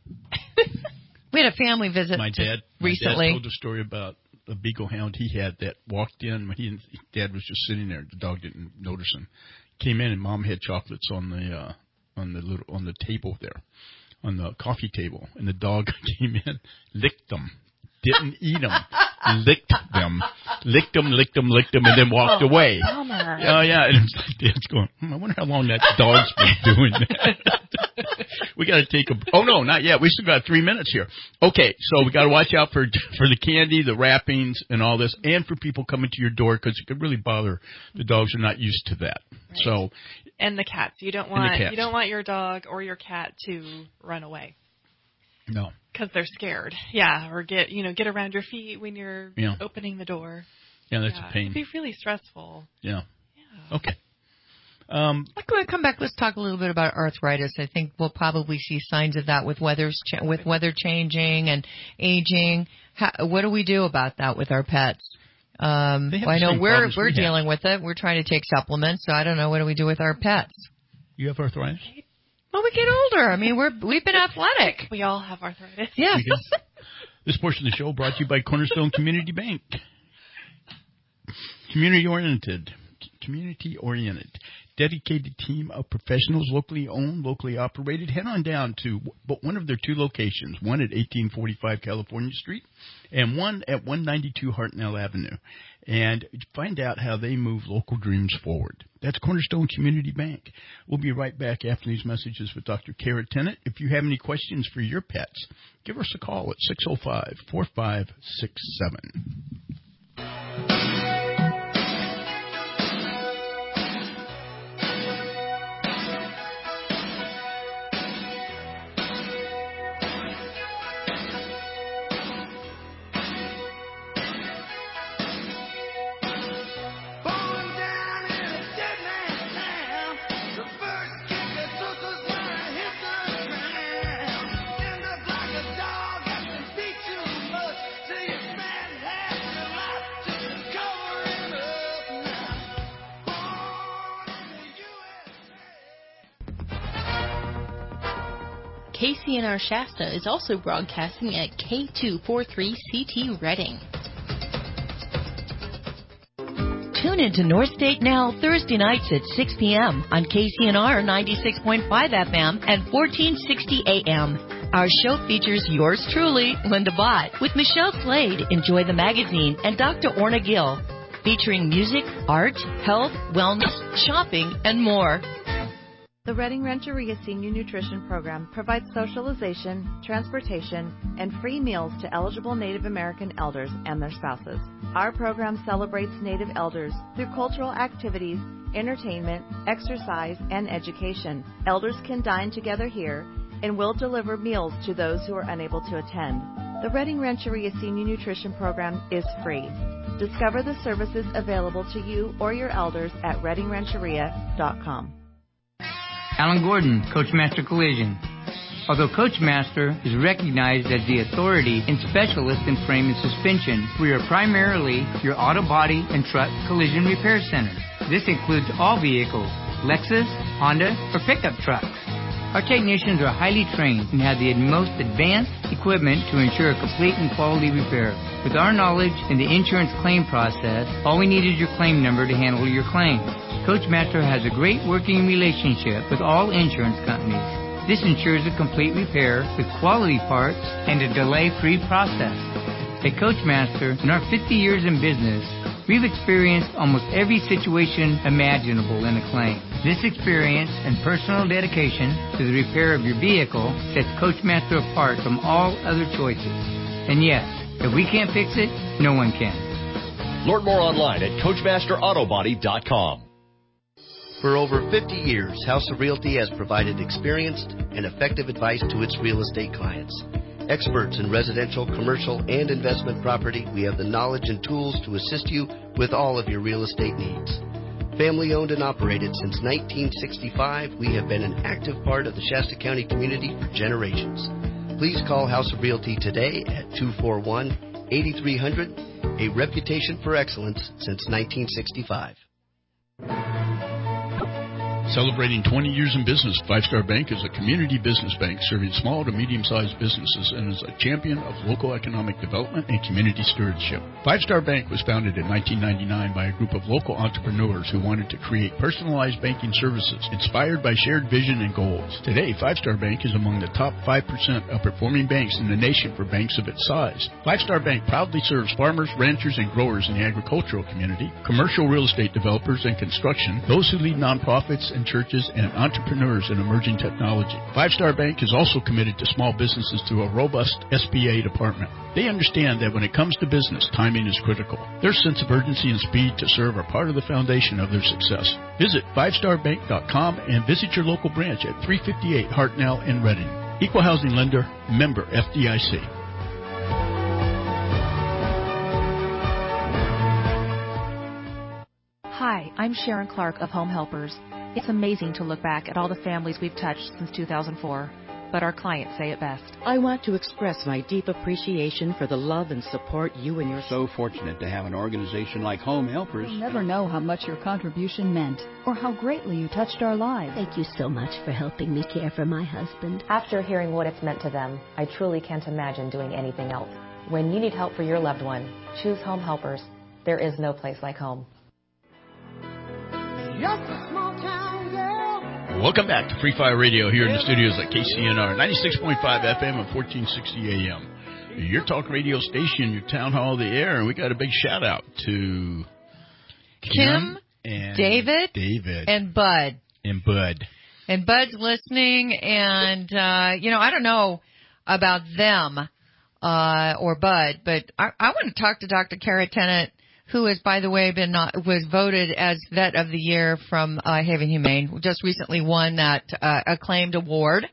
We had a family visit My dad, recently. my dad told a story about a beagle hound he had that walked in when he dad was just sitting there. The dog didn't notice him. Came in and mom had chocolates on the uh, on the little on the table there, on the coffee table, and the dog came in, licked them, didn't eat them, licked them, licked them, licked them, licked them, and then walked Oh, away. bummer. Oh yeah, and it's like Dad's going, hmm, I wonder how long that dog's been doing that. We got to take a. Oh no, not yet. We still got three minutes here. Okay, so we got to watch out for for the candy, the wrappings, and all this, and for people coming to your door because it could really bother the dogs. Are not used to that. Right. So And the cats. You don't And the want cats. you don't want your dog or your cat to run away no, because they're scared. Yeah, or get you know get around your feet when you're Yeah. opening the door. yeah, that's Yeah, a pain. It'd be really stressful. Yeah. Yeah. Okay. Um, Let's go ahead and come back. Let's talk a little bit about arthritis. I think we'll probably see signs of that with weather's cha- with weather changing and aging. How, what do we do about that with our pets? Um, They have well, I the know same we're problems we're we have. dealing with it. We're trying to take supplements, so I don't know what do we do with our pets. you have arthritis? Well, we get older. I mean, we're we've been athletic. We all have arthritis. Yeah. You can- This portion of the show brought to you by Cornerstone Community Bank. Community oriented. Community oriented. dedicated team of professionals, locally owned, locally operated. Head on down to one of their two locations, one at eighteen forty-five California Street and one at one ninety-two Hartnell Avenue, and find out how they move local dreams forward. That's Cornerstone Community Bank. We'll be right back after these messages with Doctor Kara Tennant. If you have any questions for your pets, give us a call at six oh five, four five six seven. K C N R Shasta is also broadcasting at K two forty-three C T Reading. Tune into North State Now Thursday nights at six p.m. on K C N R ninety-six point five F M and fourteen sixty A M. Our show features yours truly, Linda Bott, with Michelle Slade, Enjoy the Magazine, and Doctor Orna Gill, featuring music, art, health, wellness, shopping, and more. The Reading Rancheria Senior Nutrition Program provides socialization, transportation, and free meals to eligible Native American elders and their spouses. Our program celebrates Native elders through cultural activities, entertainment, exercise, and education. Elders can dine together here, and will deliver meals to those who are unable to attend. The Reading Rancheria Senior Nutrition Program is free. Discover the services available to you or your elders at reading rancheria dot com. Alan Gordon, Coachmaster Collision. Although Coachmaster is recognized as the authority and specialist in frame and suspension, we are primarily your auto body and truck collision repair center. This includes all vehicles, Lexus, Honda, or pickup trucks. Our technicians are highly trained and have the most advanced equipment to ensure a complete and quality repair. With our knowledge in the insurance claim process, all we need is your claim number to handle your claim. Coachmaster has a great working relationship with all insurance companies. This ensures a complete repair with quality parts and a delay-free process. At Coachmaster, in our fifty years in business, we've experienced almost every situation imaginable in a claim. This experience and personal dedication to the repair of your vehicle sets Coachmaster apart from all other choices. And yes, if we can't fix it, no one can. Learn more online at coachmaster auto body dot com. For over fifty years, House of Realty has provided experienced and effective advice to its real estate clients. Experts in residential, commercial, and investment property, we have the knowledge and tools to assist you with all of your real estate needs. Family owned and operated since nineteen sixty-five, we have been an active part of the Shasta County community for generations. Please call House of Realty today at two four one, eight three zero zero, a reputation for excellence since nineteen sixty-five. Celebrating twenty years in business, Five Star Bank is a community business bank serving small to medium-sized businesses and is a champion of local economic development and community stewardship. Five Star Bank was founded in nineteen ninety-nine by a group of local entrepreneurs who wanted to create personalized banking services inspired by shared vision and goals. Today, Five Star Bank is among the top five percent of performing banks in the nation for banks of its size. Five Star Bank proudly serves farmers, ranchers, and growers in the agricultural community, commercial real estate developers and construction, those who lead nonprofits and churches, and entrepreneurs in emerging technology. Five Star Bank is also committed to small businesses through a robust S B A department. They understand that when it comes to business, timing is critical. Their sense of urgency and speed to serve are part of the foundation of their success. Visit five star bank dot com and visit your local branch at three fifty-eight Hartnell in Reading. Equal housing lender, member F D I C. Hi, I'm Sharon Clark of Home Helpers. It's amazing to look back at all the families we've touched since two thousand four, but our clients say it best. I want to express my deep appreciation for the love and support you and your... So fortunate to have an organization like Home Helpers. You'll never know how much your contribution meant or how greatly you touched our lives. Thank you so much for helping me care for my husband. After hearing what it's meant to them, I truly can't imagine doing anything else. When you need help for your loved one, choose Home Helpers. There is no place like home. Just a small town. Welcome back to Free Fire Radio here in the studios at K C N R, ninety-six point five F M and fourteen sixty A M. Your talk radio station, your town hall of the air, and we got a big shout out to Kim, Kim and David, David, and Bud. And Bud. And Bud's listening, and, uh, you know, I don't know about them uh, or Bud, but I, I want to talk to Doctor Kara Tennant, who has, by the way, been uh, was voted as Vet of the Year from uh, Haven Humane. Just recently won that uh, acclaimed award.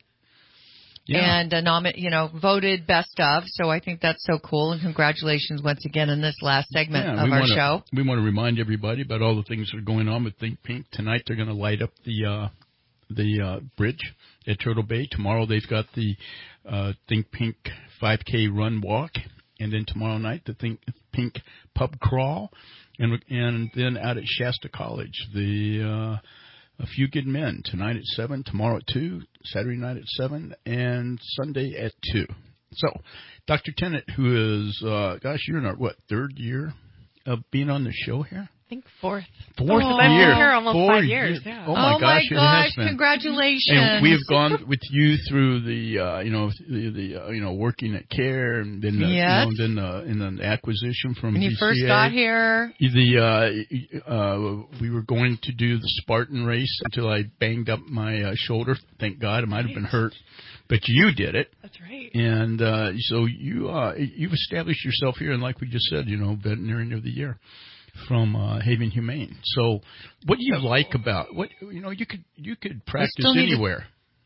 Yeah. And, uh, nomi- you know, voted best of. So I think that's so cool. And congratulations once again in this last segment yeah, of our wanna, show. We want to remind everybody about all the things that are going on with Think Pink. Tonight they're going to light up the uh, the uh, bridge at Turtle Bay. Tomorrow they've got the uh, Think Pink five K run walk. And then tomorrow night the Think Pink pub crawl. And and then out at Shasta College, the... Uh, A Few Good Men, tonight at seven, tomorrow at two, Saturday night at seven, and Sunday at two. So, Doctor Tennant, who is, uh, gosh, you're in our, what, third year of being on the show here? I think fourth. Fourth oh, year. I've been here almost Four five years. years. Yeah. Oh, my oh gosh, my it has gosh, been. Congratulations. And we have gone with you through the, uh, you know, the, the uh, you know, working at CARE, and then the, yes. you know, then the, and then the acquisition from When you D C A. first got here. The, uh, uh, we were going to do the Spartan race until I banged up my uh, shoulder. Thank God, I might have been hurt. But you did it. That's right. And uh, so you, uh, you've established yourself here, and like we just said, you know, Veterinarian of the Year from uh, Haven Humane. So, what do you so like cool. about what you know? You could you could practice anywhere.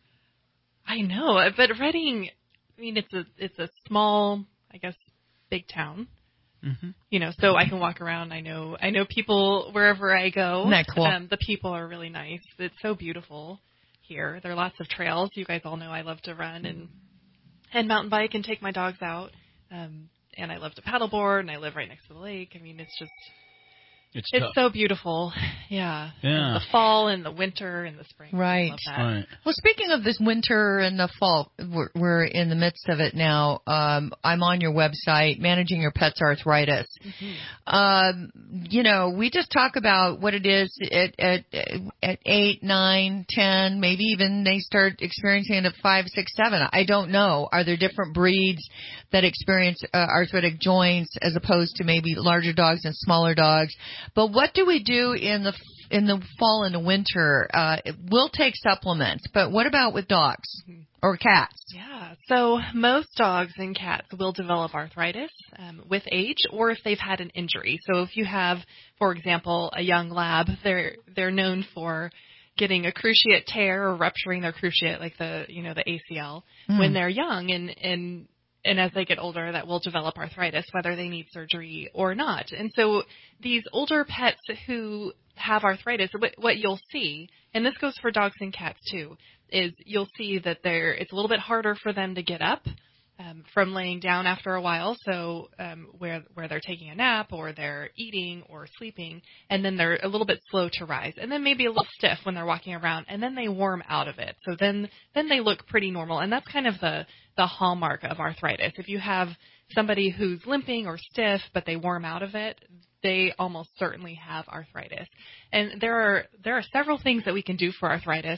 To, I know, but Reading. I mean, it's a it's a small, I guess, big town. Mm-hmm. You know, so I can walk around. I know I know people wherever I go. Isn't that cool? Um, the people are really nice. It's so beautiful here. There are lots of trails. You guys all know I love to run and and mountain bike and take my dogs out. Um, and I love to paddleboard, and I live right next to the lake. I mean, it's just. It's, it's tough. so beautiful. Yeah. Yeah. And the fall and the winter and the spring. Right. I love that. Right. Well, speaking of this winter and the fall, we're, we're in the midst of it now. Um, I'm on your website, Managing Your Pet's Arthritis. Mm-hmm. Um, you know, we just talk about what it is at, at, at eight, nine, ten, maybe even they start experiencing it at five, six, seven. I don't know. Are there different breeds that experience uh, arthritic joints as opposed to maybe larger dogs and smaller dogs? But what do we do in the in the fall and the winter? Uh, we'll take supplements, but what about with dogs or cats? Yeah, so most dogs and cats will develop arthritis um, with age, or if they've had an injury. So if you have, for example, a young lab, they're they're known for getting a cruciate tear or rupturing their cruciate, like the you know the A C L, mm. when they're young, and and And as they get older, that will develop arthritis, whether they need surgery or not. And so these older pets who have arthritis, what you'll see, and this goes for dogs and cats too, is you'll see that they're, it's a little bit harder for them to get up um, from laying down after a while. So um, where where they're taking a nap or they're eating or sleeping, and then they're a little bit slow to rise, and then maybe a little stiff when they're walking around, and then they warm out of it. So then then they look pretty normal, and that's kind of the the hallmark of arthritis. If you have somebody who's limping or stiff, but they warm out of it, they almost certainly have arthritis. And there are there are several things that we can do for arthritis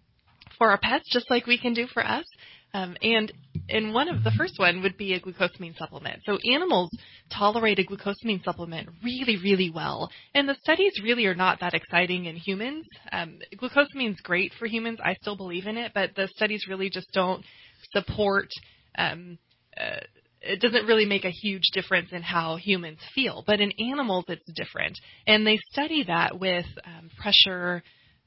for our pets, just like we can do for us. Um, and and one of the first one would be a glucosamine supplement. So animals tolerate a glucosamine supplement really, really well. And the studies really are not that exciting in humans. Um, glucosamine is great for humans. I still believe in it, but the studies really just don't support. Um, uh, it doesn't really make a huge difference in how humans feel. But in animals, it's different. And they study that with um, pressure.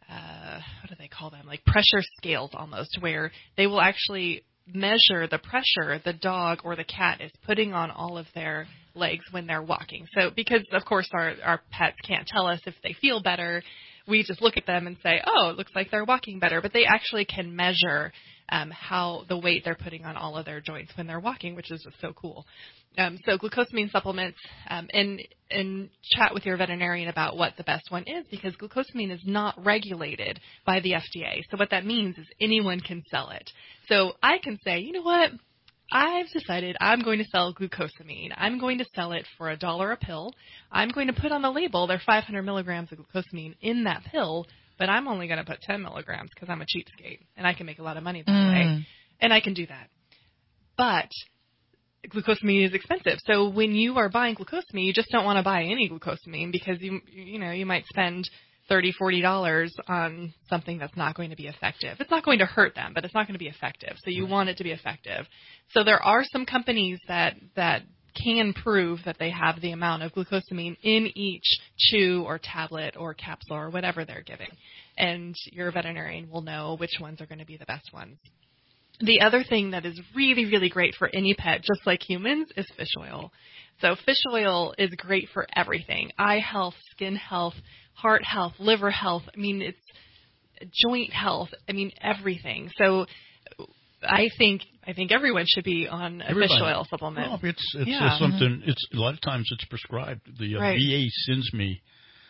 Uh, what do they call them? Like pressure scales almost, where they will actually measure the pressure the dog or the cat is putting on all of their legs when they're walking. So because, of course, our, our pets can't tell us if they feel better, we just look at them and say, oh, it looks like they're walking better. But they actually can measure um, how the weight they're putting on all of their joints when they're walking, which is just so cool. Um, so glucosamine supplements, um, and, and chat with your veterinarian about what the best one is, because glucosamine is not regulated by the F D A. So what that means is anyone can sell it. So I can say, you know what, I've decided I'm going to sell glucosamine. I'm going to sell it for a dollar a pill. I'm going to put on the label there are five hundred milligrams of glucosamine in that pill, but I'm only going to put ten milligrams because I'm a cheapskate and I can make a lot of money that Mm. way. And I can do that. But glucosamine is expensive. So when you are buying glucosamine, you just don't want to buy any glucosamine because you you know, you might spend thirty dollars, forty dollars on something that's not going to be effective. It's not going to hurt them, but it's not going to be effective. So you want it to be effective. So there are some companies that, that can prove that they have the amount of glucosamine in each chew or tablet or capsule or whatever they're giving. And your veterinarian will know which ones are going to be the best ones. The other thing that is really, really great for any pet, just like humans, is fish oil. So fish oil is great for everything. Eye health, skin health, heart health, liver health. I mean, it's joint health. I mean, everything. So I think I think everyone should be on a Everybody. fish oil supplement. Well, it's it's yeah. uh, something. It's a lot of times it's prescribed. The uh, Right. V A sends me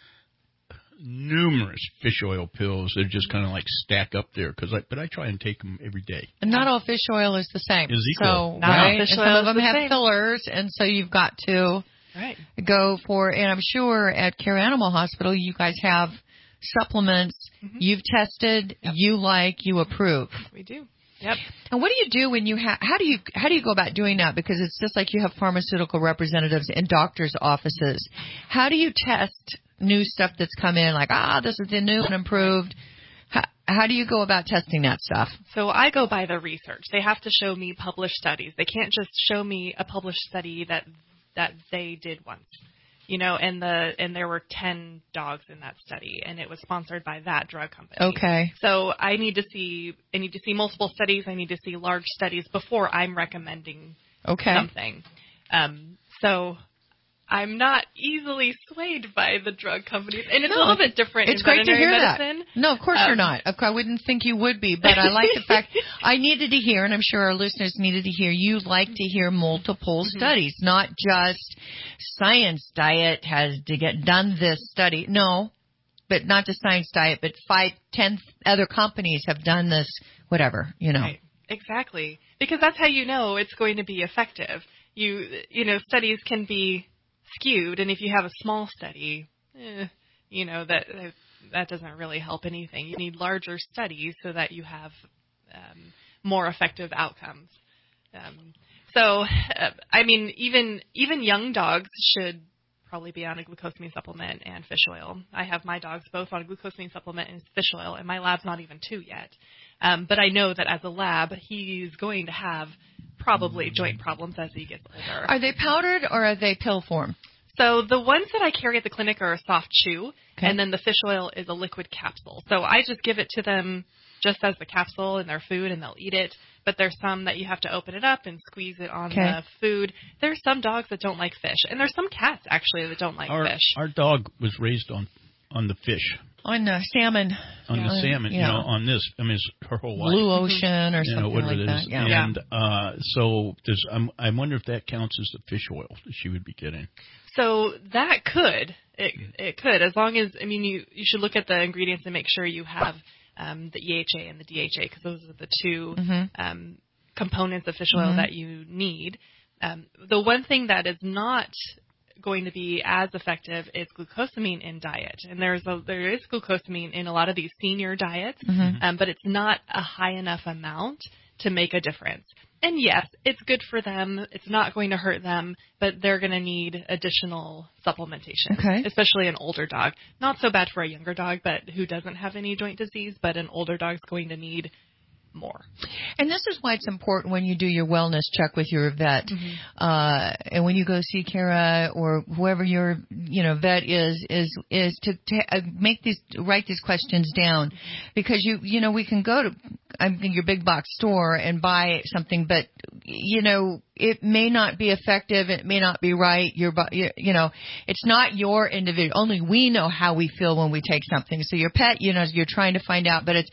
numerous fish oil pills that just kind of like stack up there because I but I try and take them every day. And not all fish oil is the same. Is equal. So, Not right? all fish and some oil of is them the have same. fillers, and so you've got to Right. go for, and I'm sure at Care Animal Hospital you guys have supplements Mm-hmm. you've tested, Yep. you like, you approve. We do. Yep. And what do you do when you have, how do you, how do you go about doing that? Because it's just like you have pharmaceutical representatives in doctors' offices. How do you test new stuff that's come in, like, ah, this is the new and improved? How, how do you go about testing that stuff? So I go by the research. They have to show me published studies. They can't just show me a published study that that they did once. You know, and the and there were ten dogs in that study, and it was sponsored by that drug company. Okay. So I need to see I need to see multiple studies. I need to see large studies before I'm recommending Okay. something. Um, so I'm not easily swayed by the drug companies, and it's No, a little bit different. It's in great to veterinary hear medicine. that. No, of course Um, you're not. Of course, I wouldn't think you would be, but I like the fact I needed to hear, and I'm sure our listeners needed to hear, you like to hear multiple Mm-hmm. studies, not just Science Diet has to get done this study. No, but not just Science Diet, but five, ten other companies have done this, whatever, you know. Right. Exactly. Because that's how you know it's going to be effective. You you know, studies can be skewed, and if you have a small study, eh, you know, that that doesn't really help anything. You need larger studies so that you have um, more effective outcomes. Um, so, uh, I mean, even even young dogs should probably be on a glucosamine supplement and fish oil. I have my dogs both on a glucosamine supplement and fish oil, and my lab's not even two yet. Um, but I know that as a lab, he's going to have probably joint problems as he gets older. Are they powdered or are they pill form? So the ones that I carry at the clinic are a soft chew, Okay. and then the fish oil is a liquid capsule. So I just give it to them just as the capsule in their food, and they'll eat it. But there's some that you have to open it up and squeeze it on Okay. the food. There's some dogs that don't like fish, and there's some cats actually that don't like Our fish. our dog was raised on on the fish, On the salmon. on Yeah. the salmon. Yeah. You know, on this. I mean, it's her whole life. Blue Ocean or you know, something whatever like it that. is. Yeah. And uh, so there's, I'm, I wonder if that counts as the fish oil that she would be getting. So that could, it, it could, as long as, I mean, you, you should look at the ingredients and make sure you have um, the E H A and the D H A, because those are the two Mhm. um, components of fish oil Mhm. that you need. Um, the one thing that is not going to be as effective is glucosamine in diet. And there's a, there is glucosamine in a lot of these senior diets, Mhm. um, but it's not a high enough amount to make a difference. And yes, it's good for them. It's not going to hurt them, but they're going to need additional supplementation, Okay. especially an older dog. Not so bad for a younger dog, but who doesn't have any joint disease, but an older dog's going to need more. And this is why it's important when you do your wellness check with your vet, uh, and when you go see Kara or whoever your you know vet is, is is to, to uh, make these write these questions down, because you you know we can go to I think your big box store and buy something, but you know it may not be effective, it may not be right. Your bo- you you know it's not your individual. Only we know how we feel when we take something. So your pet, you know, you're trying to find out, but it's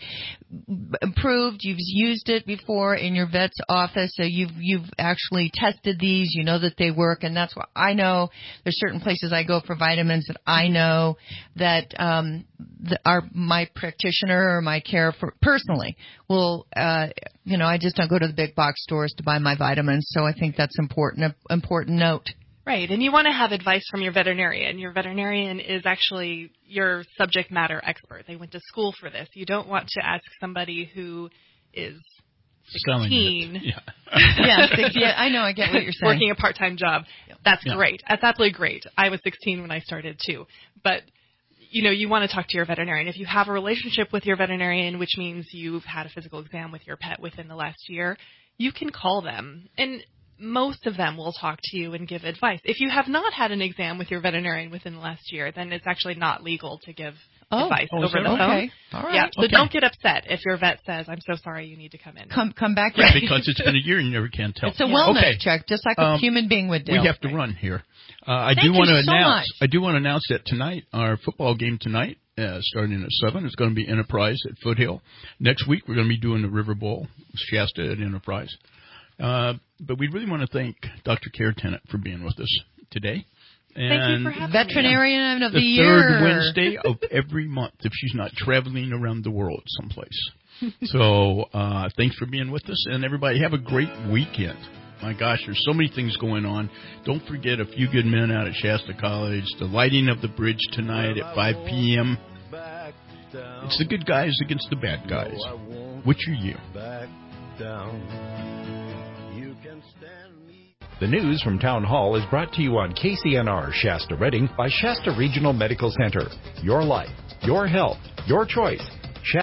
approved. You've used it before in your vet's office, so you've you've actually tested these. You know that they work, and that's why I know there's certain places I go for vitamins that I know that um, the, our my practitioner or my care for personally will. Uh, you know, I just don't go to the big box stores to buy my vitamins, so I think that's important. An important note. Right, and you want to have advice from your veterinarian. Your veterinarian is actually your subject matter expert. They went to school for this. You don't want to ask somebody who is sixteen. Yeah. yeah, six, yeah, I know, I get what you're saying. Working a part-time job. That's Yeah. great. That's absolutely great. I was sixteen when I started, too. But, you know, you want to talk to your veterinarian. If you have a relationship with your veterinarian, which means you've had a physical exam with your pet within the last year, you can call them. And most of them will talk to you and give advice. If you have not had an exam with your veterinarian within the last year, then it's actually not legal to give Oh. advice Oh, is over that the phone. okay? All right. Yeah, so Okay. don't get upset if your vet says, I'm so sorry, you need to come in. Come come back. Yeah, because it's been a year and you never can tell. It's a wellness Okay. check, just like a Um, human being would do. We have to run here. Uh, I Thank do want you to so announce. much. I do want to announce that tonight, our football game tonight, uh, starting at seven, is going to be Enterprise at Foothill. Next week, we're going to be doing the River Bowl, Shasta at Enterprise. Uh, but we really want to thank Doctor Care Tennant for being with us today. And Thank you for having Veterinarian me. of the, the year. third Wednesday of every month, if she's not traveling around the world someplace. So uh, thanks for being with us, and everybody have a great weekend. My gosh, there's so many things going on. Don't forget A Few Good Men out at Shasta College, the lighting of the bridge tonight at five p.m. It's the good guys against the bad guys. Which are you? The news from Town Hall is brought to you on K C N R Shasta Redding by Shasta Regional Medical Center. Your life, your health, your choice.